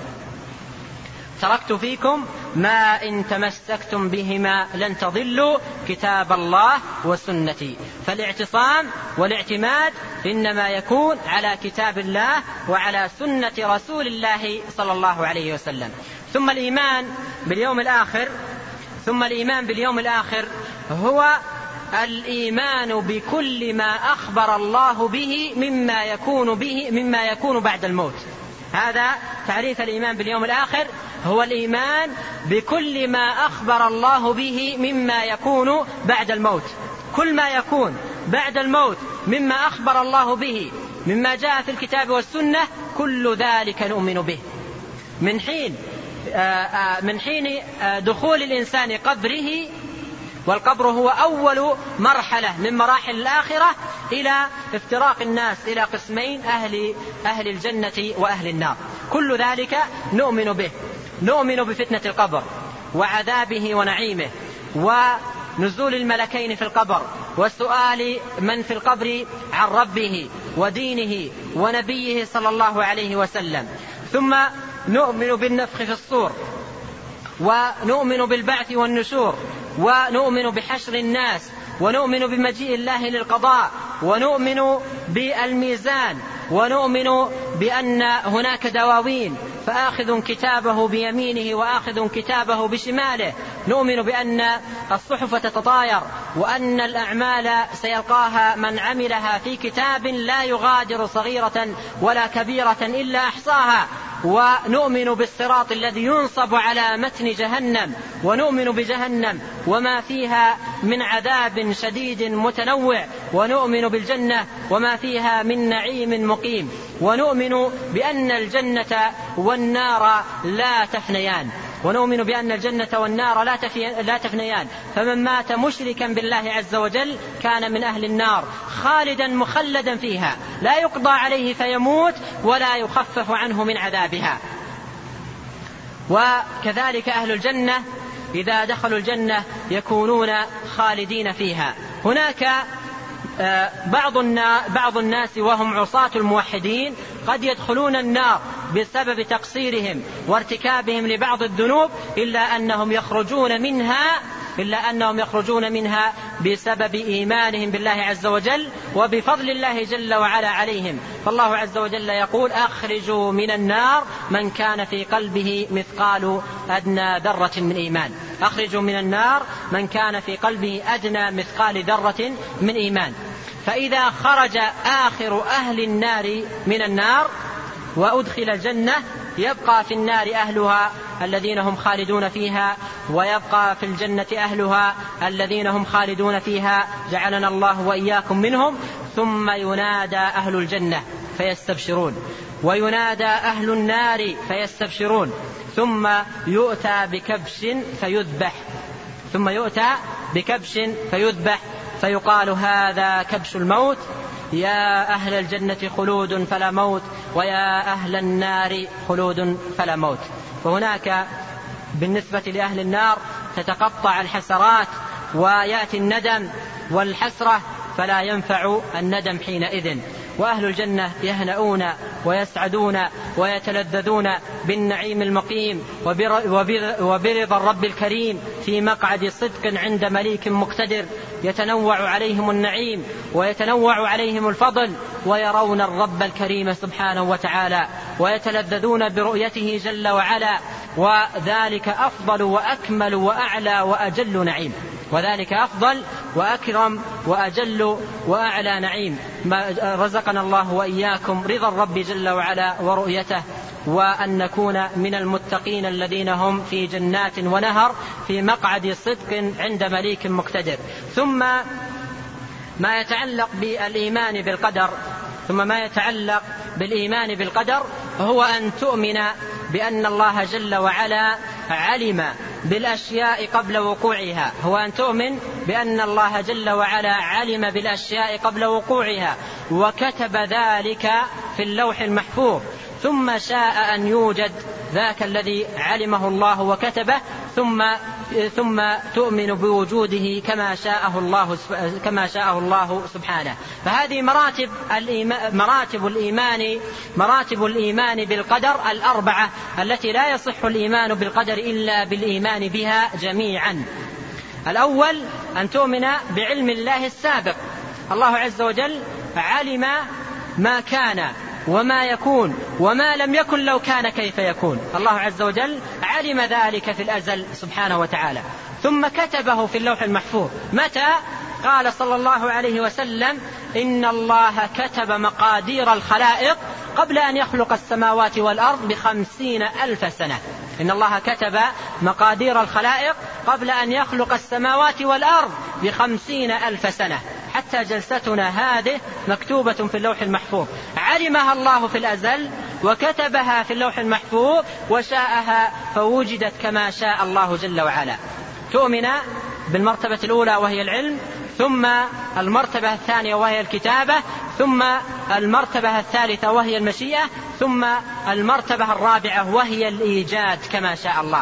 تركت فيكم ما إن تمسكتم بهما لن تضلوا كتاب الله وسنتي. فالاعتصام والاعتماد إنما يكون على كتاب الله وعلى سنة رسول الله صلى الله عليه وسلم. ثم الإيمان باليوم الآخر ثم الإيمان باليوم الآخر هو الإيمان بكل ما أخبر الله به مما يكون به مما يكون بعد الموت. هذا تعريف الإيمان باليوم الآخر هو الإيمان بكل ما أخبر الله به مما يكون بعد الموت. كل ما يكون بعد الموت مما أخبر الله به مما جاء في الكتاب والسنة كل ذلك نؤمن به من حين من حين دخول الإنسان قبره، والقبر هو أول مرحلة من مراحل الآخرة، إلى افتراق الناس إلى قسمين، أهل, أهل الجنة وأهل النار. كل ذلك نؤمن به. نؤمن بفتنة القبر وعذابه ونعيمه ونزول الملكين في القبر وسؤال من في القبر عن ربه ودينه ونبيه صلى الله عليه وسلم. ثم نؤمن بالنفخ في الصور، ونؤمن بالبعث والنشور، ونؤمن بحشر الناس، ونؤمن بمجيء الله للقضاء، ونؤمن بالميزان، ونؤمن بأن هناك دواوين فآخذ كتابه بيمينه وآخذ كتابه بشماله. نؤمن بأن الصحف تتطاير، وأن الأعمال سيلقاها من عملها في كتاب لا يغادر صغيرة ولا كبيرة إلا أحصاها. ونؤمن بالصراط الذي ينصب على متن جهنم، ونؤمن بجهنم وما فيها من عذاب شديد متنوع، ونؤمن بالجنة وما فيها من نعيم مقيم، ونؤمن بأن الجنة والنار لا تفنيان، ونؤمن بأن الجنة والنار لا تفنيان. فمن مات مشركا بالله عز وجل كان من أهل النار خالدا مخلدا فيها، لا يقضى عليه فيموت ولا يخفف عنه من عذابها. وكذلك أهل الجنة إذا دخلوا الجنة يكونون خالدين فيها. هناك بعض الناس وهم عصاة الموحدين قد يدخلون النار بسبب تقصيرهم وارتكابهم لبعض الذنوب، إلا أنهم يخرجون منها إلا أنهم يخرجون منها بسبب إيمانهم بالله عز وجل وبفضل الله جل وعلا عليهم. فالله عز وجل يقول: أخرجوا من النار من كان في قلبه مثقال أدنى ذرة من إيمان. أخرجوا من النار من كان في قلبه أدنى مثقال ذرة من إيمان. فإذا خرج آخر أهل النار من النار وأدخل الجنة يبقى في النار أهلها الذين هم خالدون فيها، ويبقى في الجنة أهلها الذين هم خالدون فيها، جعلنا الله وإياكم منهم. ثم ينادى أهل الجنة فيستبشرون، وينادى أهل النار فيستبشرون، ثم يؤتى بكبش فيذبح ثم يؤتى بكبش فيذبح فيقال: هذا كبش الموت، يا أهل الجنة خلود فلا موت، ويا أهل النار خلود فلا موت. فهناك بالنسبة لأهل النار تتقطع الحسرات ويأتي الندم والحسرة، فلا ينفع الندم حينئذ. وأهل الجنة يهنؤون ويسعدون ويتلذذون بالنعيم المقيم وبرضا الرب الكريم في مقعد صدق عند مليك مقتدر، يتنوع عليهم النعيم ويتنوع عليهم الفضل، ويرون الرب الكريم سبحانه وتعالى ويتلذذون برؤيته جل وعلا، وذلك أفضل وأكمل وأعلى وأجل نعيم، وذلك أفضل وأكرم وأجل وأعلى نعيم. رزقنا الله وإياكم رضا الرب جل وعلا ورؤيته، وأن نكون من المتقين الذين هم في جنات ونهر في مقعد صدق عند مليك مقتدر. ثم ما يتعلق بالإيمان بالقدر ثم ما يتعلق بالإيمان بالقدر هو أن تؤمن بأن الله جل وعلا علم بالأشياء قبل وقوعها هو أن تؤمن بأن الله جل وعلا علم بالأشياء قبل وقوعها، وكتب ذلك في اللوح المحفوظ، ثم شاء أن يوجد ذاك الذي علمه الله وكتبه، ثم ثم تؤمن بوجوده كما شاءه الله كما شاءه الله سبحانه. فهذه مراتب الإيمان مراتب الإيمان مراتب الإيمان بالقدر الأربعة التي لا يصح الإيمان بالقدر إلا بالإيمان بها جميعا. الأول أن تؤمن بعلم الله السابق، الله عز وجل علم ما كان وما يكون وما لم يكن لو كان كيف يكون، الله عز وجل علم ذلك في الأزل سبحانه وتعالى، ثم كتبه في اللوح المحفوظ. متى؟ قال صلى الله عليه وسلم: إن الله كتب مقادير الخلائق قبل أن يخلق السماوات والأرض بخمسين ألف سنة. إن الله كتب مقادير الخلائق قبل أن يخلق السماوات والأرض بخمسين ألف سنة، حتى حتى جلستنا هذه مكتوبة في اللوح المحفوظ، علمها الله في الأزل وكتبها في اللوح المحفوظ وشاءها فوجدت كما شاء الله جل وعلا. تؤمن بالمرتبة الأولى وهي العلم، ثم المرتبة الثانية وهي الكتابة، ثم المرتبة الثالثة وهي المشيئة، ثم المرتبة الرابعة وهي الإيجاد كما شاء الله،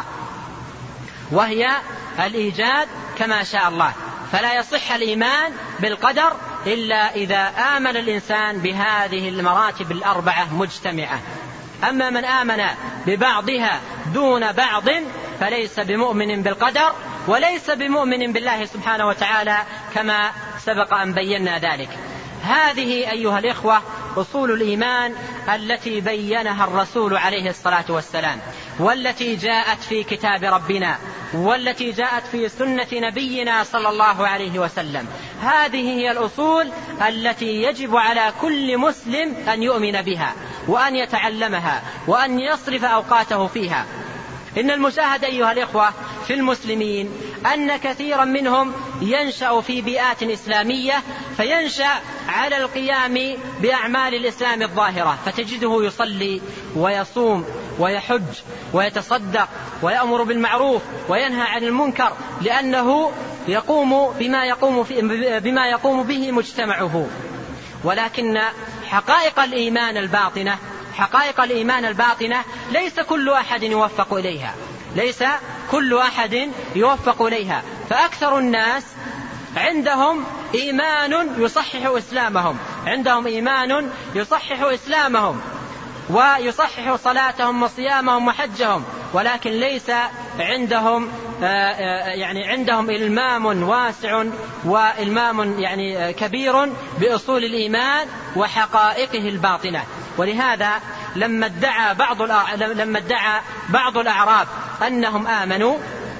وهي الإيجاد كما شاء الله. فلا يصح الإيمان بالقدر إلا إذا آمن الإنسان بهذه المراتب الأربعة مجتمعة. أما من آمن ببعضها دون بعض فليس بمؤمن بالقدر وليس بمؤمن بالله سبحانه وتعالى كما سبق أن بينا ذلك. هذه أيها الإخوة أصول الإيمان التي بينها الرسول عليه الصلاة والسلام، والتي جاءت في كتاب ربنا، والتي جاءت في سنة نبينا صلى الله عليه وسلم. هذه هي الأصول التي يجب على كل مسلم أن يؤمن بها وأن يتعلمها وأن يصرف أوقاته فيها. إن المشاهد أيها الإخوة في المسلمين أن كثيرا منهم ينشأ في بيئات إسلامية، فينشأ على القيام بأعمال الإسلام الظاهرة، فتجده يصلي ويصوم ويحج ويتصدق ويأمر بالمعروف وينهى عن المنكر، لأنه يقوم بما يقوم, بما يقوم به مجتمعه. ولكن حقائق الإيمان الباطنة حقائق الإيمان الباطنة ليس كل أحد يوفق إليها ليس كل أحد يوفق إليها فأكثر الناس عندهم إيمان يصحح إسلامهم عندهم إيمان يصحح إسلامهم ويصحح صلاتهم وصيامهم وحجهم، ولكن ليس عندهم يعني عندهم إلمام واسع وإلمام يعني كبير بأصول الإيمان وحقائقه الباطنة. ولهذا لما ادعى بعض لما ادعى بعض الأعراب أنهم آمنوا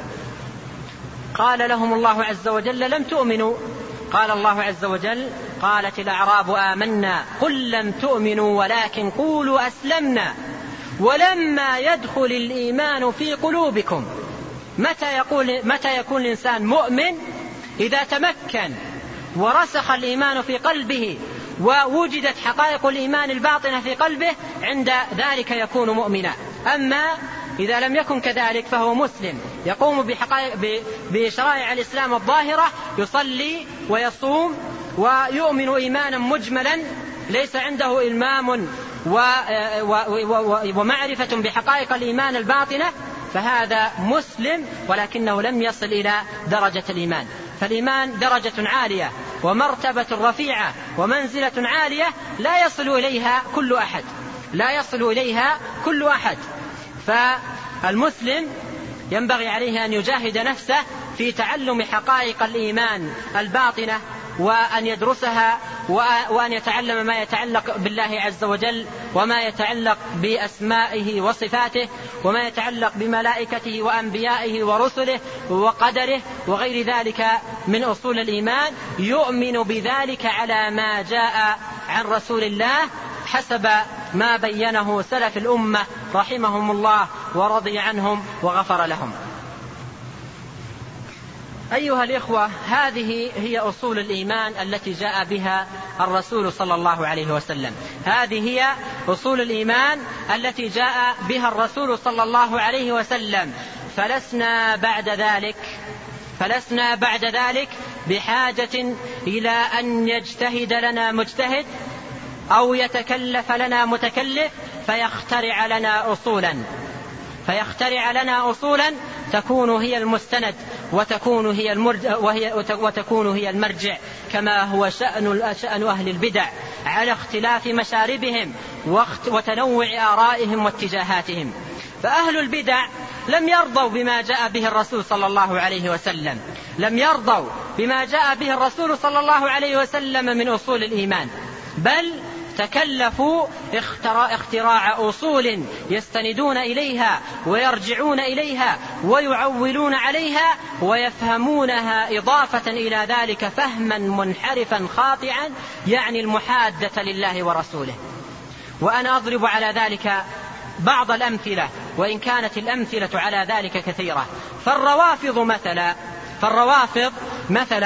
قال لهم الله عز وجل: لم تؤمنوا. قال الله عز وجل: قالت الأعراب آمنا قل لم تؤمنوا ولكن قولوا أسلمنا ولما يدخل الإيمان في قلوبكم. متى يقول متى يكون الإنسان مؤمن؟ إذا تمكن ورسخ الإيمان في قلبه ووجدت حقائق الإيمان الباطنة في قلبه، عند ذلك يكون مؤمنا. أما إذا لم يكن كذلك فهو مسلم يقوم بحقائق بشرائع الإسلام الظاهرة، يصلي ويصوم ويؤمن إيمانا مجملا، ليس عنده إلمام ومعرفة بحقائق الإيمان الباطنة، فهذا مسلم ولكنه لم يصل إلى درجة الإيمان. فالإيمان درجة عالية ومرتبة رفيعة ومنزلة عالية لا يصل إليها كل أحد لا يصل إليها كل أحد فالمسلم ينبغي عليه أن يجاهد نفسه في تعلم حقائق الإيمان الباطنة وأن يدرسها وأن يتعلم ما يتعلق بالله عز وجل وما يتعلق بأسمائه وصفاته وما يتعلق بملائكته وأنبيائه ورسله وقدره وغير ذلك من أصول الإيمان، يؤمن بذلك على ما جاء عن رسول الله حسب ما بينه سلف الأمة رحمهم الله ورضي عنهم وغفر لهم. أيها الإخوة، هذه هي أصول الإيمان التي جاء بها الرسول صلى الله عليه وسلم هذه هي أصول الإيمان التي جاء بها الرسول صلى الله عليه وسلم فلسنا بعد ذلك فلسنا بعد ذلك بحاجة إلى أن يجتهد لنا مجتهد أو يتكلف لنا متكلف فيخترع لنا أصولا فيخترع لنا أصولا تكون هي المستند وتكون هي المرجع وهي وتكون هي المرجع، كما هو شأن شأن أهل البدع على اختلاف مشاربهم وتنوع آرائهم واتجاهاتهم. فأهل البدع لم يرضوا بما جاء به الرسول صلى الله عليه وسلم لم يرضوا بما جاء به الرسول صلى الله عليه وسلم من أصول الإيمان، بل تكلفوا اختراع أصول يستندون إليها ويرجعون إليها ويعولون عليها ويفهمونها إضافة إلى ذلك فهما منحرفا خاطئا، يعني المحادة لله ورسوله. وأنا أضرب على ذلك بعض الأمثلة وإن كانت الأمثلة على ذلك كثيرة. فالروافض مثلا فالروافض مثلا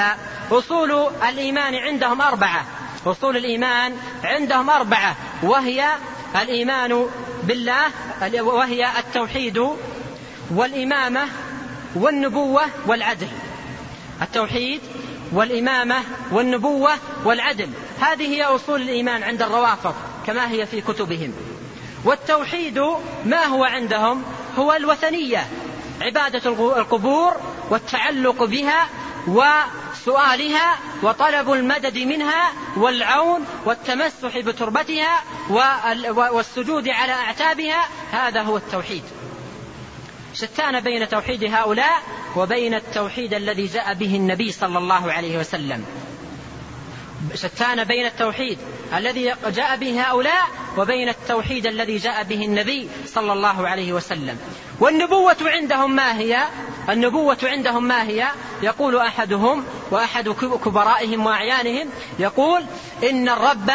فأصول الإيمان عندهم أربعة، أصول الإيمان عندهم أربعة، وهي الإيمان بالله، وهي التوحيد والإمامة والنبوة والعدل. التوحيد والإمامة والنبوة والعدل، هذه هي أصول الإيمان عند الروافض كما هي في كتبهم. والتوحيد ما هو عندهم؟ هو الوثنية، عبادة القبور والتعلق بها وسؤالها وطلب المدد منها والعون والتمسح بتربتها والسجود على أعتابها، هذا هو التوحيد. شتان بين توحيد هؤلاء وبين التوحيد الذي جاء به النبي صلى الله عليه وسلم، شتان بين التوحيد الذي جاء به هؤلاء وبين التوحيد الذي جاء به النبي صلى الله عليه وسلم. والنبوة عندهم ما هي؟ النبوة عندهم ما هي؟ يقول أحدهم وأحد كبرائهم وأعيانهم، يقول إن الرب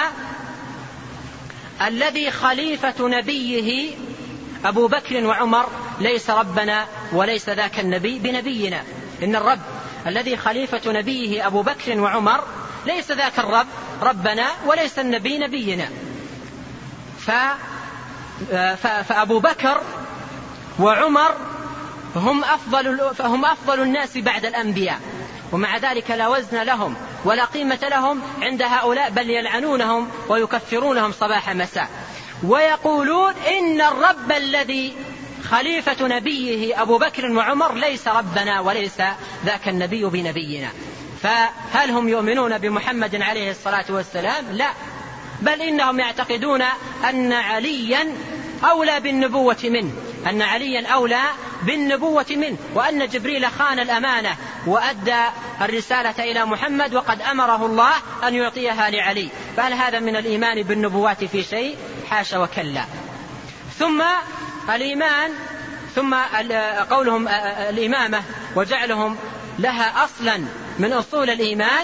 الذي خليفة نبيه أبو بكر وعمر ليس ربنا وليس ذاك النبي بنبينا. إن الرب الذي خليفة نبيه أبو بكر وعمر ليس ذاك الرب ربنا وليس النبي نبينا. فأبو بكر وعمر هم أفضل, فهم أفضل الناس بعد الأنبياء، ومع ذلك لا وزن لهم ولا قيمة لهم عند هؤلاء، بل يلعنونهم ويكفرونهم صباح مساء، ويقولون إن الرب الذي خليفة نبيه أبو بكر وعمر ليس ربنا وليس ذاك النبي بنبينا. فهل هم يؤمنون بمحمد عليه الصلاة والسلام؟ لا، بل إنهم يعتقدون أن عليا أولى بالنبوة منه، أن عليا أولى بالنبوة منه، وأن جبريل خان الأمانة وأدى الرسالة إلى محمد وقد أمره الله أن يعطيها لعلي. فهل هذا من الإيمان بالنبوات في شيء؟ حاشا وكلا. ثم الإيمان، ثم قولهم الإمامة وجعلهم لها أصلا من أصول الإيمان.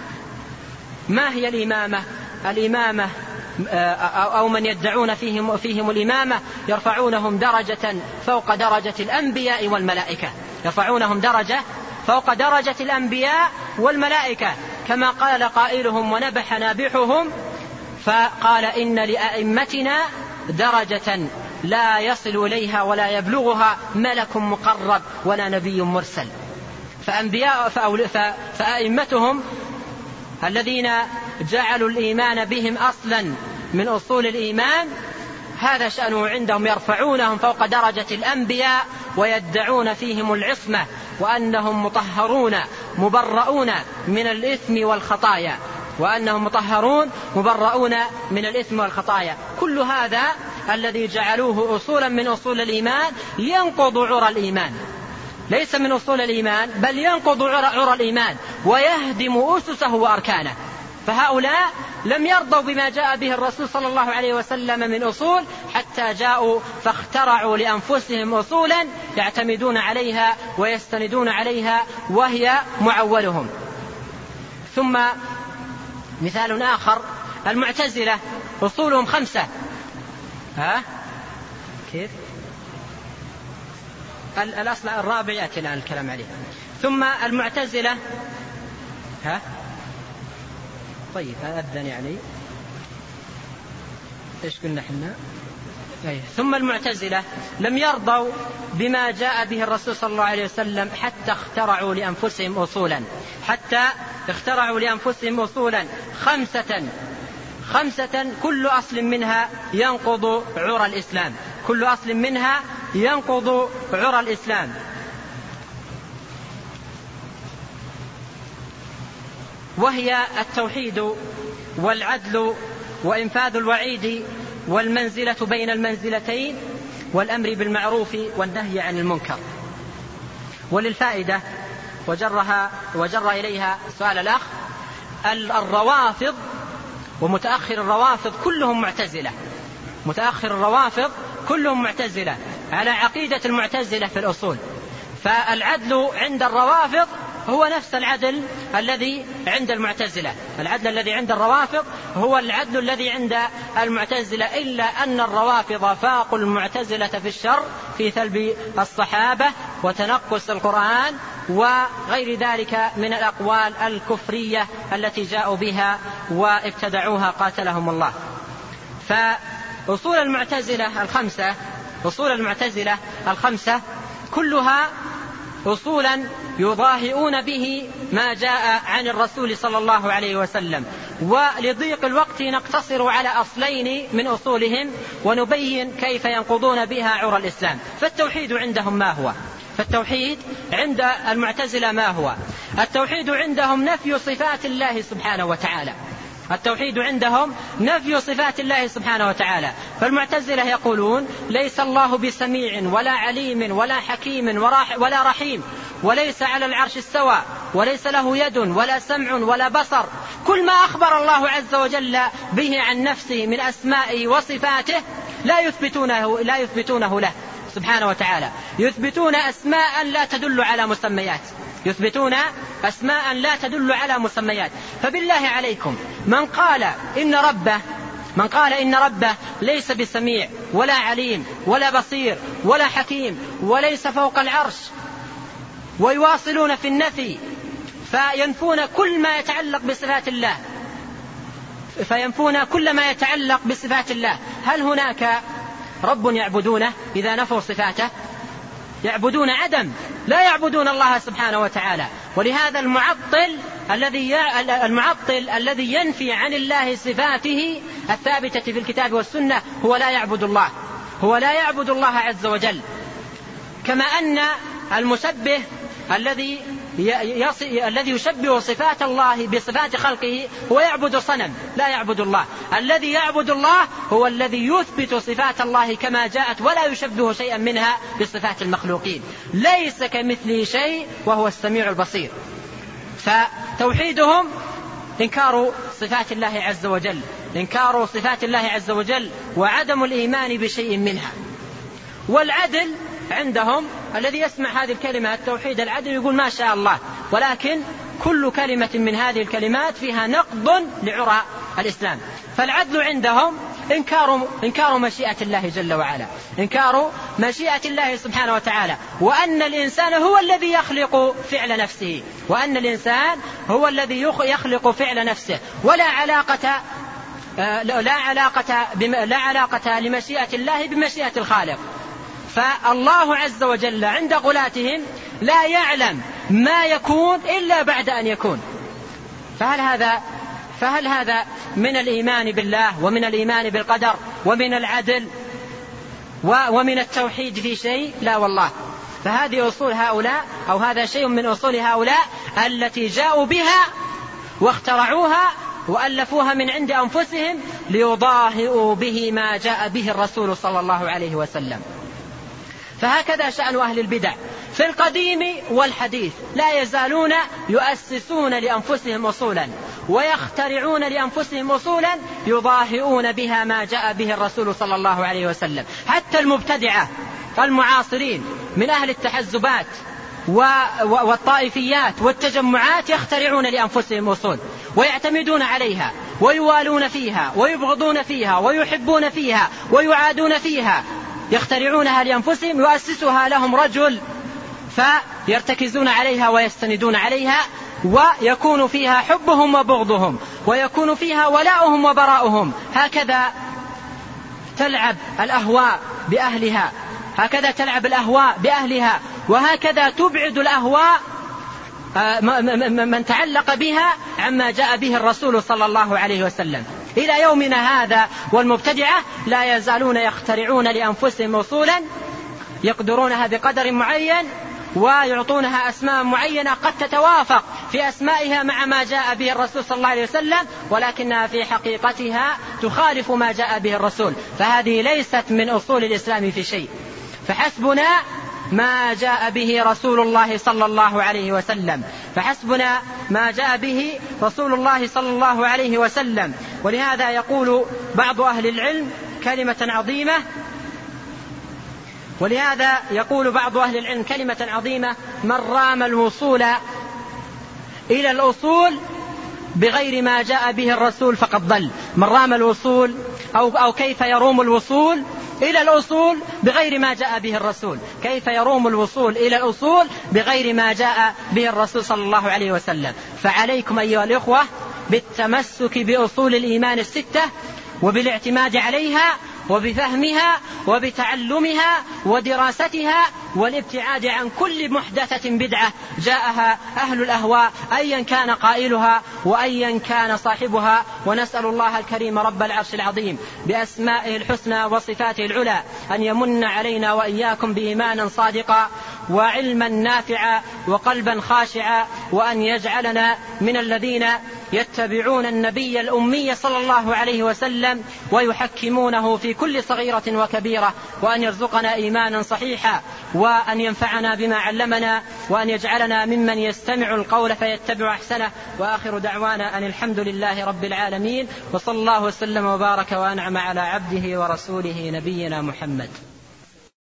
ما هي الإمامة؟ الإمامة أو من يدعون فيهم, فيهم الإمامة يرفعونهم درجة فوق درجة الأنبياء والملائكة، يرفعونهم درجة فوق درجة الأنبياء والملائكة، كما قال قائلهم ونبح نابحهم فقال إن لأئمتنا درجة لا يصل إليها ولا يبلغها ملك مقرب ولا نبي مرسل. فأنبياء فأئمتهم الذين جعلوا الإيمان بهم أصلا من أصول الإيمان، هذا شأنه عندهم، يرفعونهم فوق درجة الأنبياء ويدعون فيهم العصمة وأنهم مطهرون مبرؤون من الإثم والخطايا، وأنهم مطهرون مبرؤون من الإثم والخطايا. كل هذا الذي جعلوه أصولا من أصول الإيمان ينقض عرى الإيمان، ليس من أصول الإيمان بل ينقض عرى الإيمان ويهدم أسسه وأركانه. فهؤلاء لم يرضوا بما جاء به الرسول صلى الله عليه وسلم من أصول، حتى جاءوا فاخترعوا لأنفسهم أصولا يعتمدون عليها ويستندون عليها وهي معولهم. ثم مثال آخر المعتزلة، أصولهم خمسة. ها كيف؟ الأصل الرابع يأتي الآن الكلام عليه. ثم المعتزلة، ها طيب أذن يعني إيش قلنا حنا؟ ثم المعتزلة لم يرضوا بما جاء به الرسول صلى الله عليه وسلم حتى اخترعوا لأنفسهم أصولا، حتى اخترعوا لأنفسهم أصولا خمسة خمسة كل أصل منها ينقض عرى الإسلام، كل أصل منها ينقض عرى الإسلام. وهي التوحيد والعدل وإنفاذ الوعيد والمنزلة بين المنزلتين والأمر بالمعروف والنهي عن المنكر. وللفائدة وجرها وجر إليها سؤال الأخ، الروافض ومتأخر الروافض كلهم معتزلة، متأخر الروافض كلهم معتزلة على عقيدة المعتزلة في الأصول. فالعدل عند الروافض هو نفس العدل الذي عند المعتزلة، العدل الذي عند الروافض هو العدل الذي عند المعتزلة، إلا أن الروافض فاقوا المعتزلة في الشر في سلب الصحابة وتنقص القرآن وغير ذلك من الأقوال الكفرية التي جاءوا بها وابتدعوها قاتلهم الله. فأصول المعتزلة الخمسة أصول المعتزلة الخمسة كلها أصولا يضاهئون به ما جاء عن الرسول صلى الله عليه وسلم، ولضيق الوقت نقتصر على أصلين من أصولهم ونبين كيف ينقضون بها عرى الإسلام. فالتوحيد عندهم ما هو؟ فالتوحيد عند المعتزلة ما هو؟ التوحيد عندهم نفي صفات الله سبحانه وتعالى. التوحيد عندهم نفي صفات الله سبحانه وتعالى. فالمعتزلة يقولون ليس الله بسميع ولا عليم ولا حكيم ولا رحيم، وليس على العرش استوى، وليس له يد ولا سمع ولا بصر. كل ما أخبر الله عز وجل به عن نفسه من أسمائه وصفاته لا يثبتونه, لا يثبتونه له سبحانه وتعالى، يثبتون أسماء لا تدل على مسميات يثبتون أسماء لا تدل على مسميات. فبالله عليكم من قال إن ربه من قال إن ربه ليس بسميع ولا عليم ولا بصير ولا حكيم وليس فوق العرش، ويواصلون في النفي فينفون كل ما يتعلق بصفات الله فينفون كل ما يتعلق بصفات الله هل هناك رب يعبدونه إذا نفوا صفاته؟ يعبدون عدم، لا يعبدون الله سبحانه وتعالى. ولهذا المعطل الذي المعطل الذي ينفي عن الله صفاته الثابتة في الكتاب والسنة هو لا يعبد الله هو لا يعبد الله عز وجل. كما أن المشبه الذي الذي يشبه صفات الله بصفات خلقه هو يعبد صنم لا يعبد الله. الذي يعبد الله هو الذي يثبت صفات الله كما جاءت ولا يشبه شيئا منها بصفات المخلوقين. ليس كمثله شيء وهو السميع البصير. فتوحيدهم إنكار صفات الله عز وجل إنكار صفات الله عز وجل وعدم الإيمان بشيء منها. والعدل عندهم الذي يسمع هذه الكلمة التوحيد العدل يقول ما شاء الله، ولكن كل كلمة من هذه الكلمات فيها نقض لعرى الإسلام. فالعدل عندهم إنكار, إنكار مشيئة الله جل وعلا إنكار مشيئة الله سبحانه وتعالى، وأن الإنسان هو الذي يخلق فعل نفسه وأن الإنسان هو الذي يخلق فعل نفسه ولا علاقة لا علاقة لا علاقة لمشيئة الله بمشيئة الخالق. فالله عز وجل عند غلاتهم لا يعلم ما يكون إلا بعد أن يكون. فهل هذا فهل هذا من الإيمان بالله ومن الإيمان بالقدر ومن العدل ومن التوحيد في شيء؟ لا والله. فهذه أصول هؤلاء أو هذا شيء من أصول هؤلاء التي جاءوا بها واخترعوها وألفوها من عند أنفسهم ليضاهئوا به ما جاء به الرسول صلى الله عليه وسلم. فهكذا شأن أهل البدع في القديم والحديث، لا يزالون يؤسسون لأنفسهم أصولا ويخترعون لأنفسهم أصولا يضاهئون بها ما جاء به الرسول صلى الله عليه وسلم. حتى المبتدعة المعاصرين من أهل التحزبات والطائفيات والتجمعات يخترعون لأنفسهم أصول ويعتمدون عليها ويوالون فيها ويبغضون فيها ويحبون فيها ويعادون فيها، يخترعونها لأنفسهم يؤسسها لهم رجل فيرتكزون عليها ويستندون عليها، ويكون فيها حبهم وبغضهم ويكون فيها ولاؤهم وبراؤهم. هكذا تلعب الأهواء بأهلها هكذا تلعب الأهواء بأهلها وهكذا تبعد الأهواء من تعلق بها عما جاء به الرسول صلى الله عليه وسلم إلى يومنا هذا. والمبتدعة لا يزالون يخترعون لأنفسهم أصولا يقدرونها بقدر معين ويعطونها أسماء معينة قد تتوافق في أسمائها مع ما جاء به الرسول صلى الله عليه وسلم، ولكنها في حقيقتها تخالف ما جاء به الرسول. فهذه ليست من أصول الإسلام في شيء. فحسبنا ما جاء به رسول الله صلى الله عليه وسلم فحسبنا ما جاء به رسول الله صلى الله عليه وسلم. ولهذا يقول بعض أهل العلم كلمة عظيمة ولهذا يقول بعض أهل العلم كلمة عظيمة: من رام الوصول إلى الأصول بغير ما جاء به الرسول فقد ضل. من رام الوصول أو, أو كيف يروم الوصول إلى الأصول بغير ما جاء به الرسول؟ كيف يروم الوصول إلى الأصول بغير ما جاء به الرسول صلى الله عليه وسلم؟ فعليكم أيها الإخوة بالتمسك بأصول الإيمان الستة وبالاعتماد عليها وبفهمها وبتعلمها ودراستها والابتعاد عن كل محدثة بدعة جاءها أهل الأهواء أيا كان قائلها وأيا كان صاحبها. ونسأل الله الكريم رب العرش العظيم بأسمائه الحسنى وصفاته العلى أن يمن علينا وإياكم بإيمانا صادقا وعلما نافعا وقلبا خاشعا، وأن يجعلنا من الذين يتبعون النبي الأمي صلى الله عليه وسلم ويحكمونه في كل صغيرة وكبيرة، وأن يرزقنا إيمانا صحيحا، وأن ينفعنا بما علمنا، وأن يجعلنا ممن يستمع القول فيتبع أحسنه. وآخر دعوانا أن الحمد لله رب العالمين، وصلى الله وسلم وبارك وأنعم على عبده ورسوله نبينا محمد.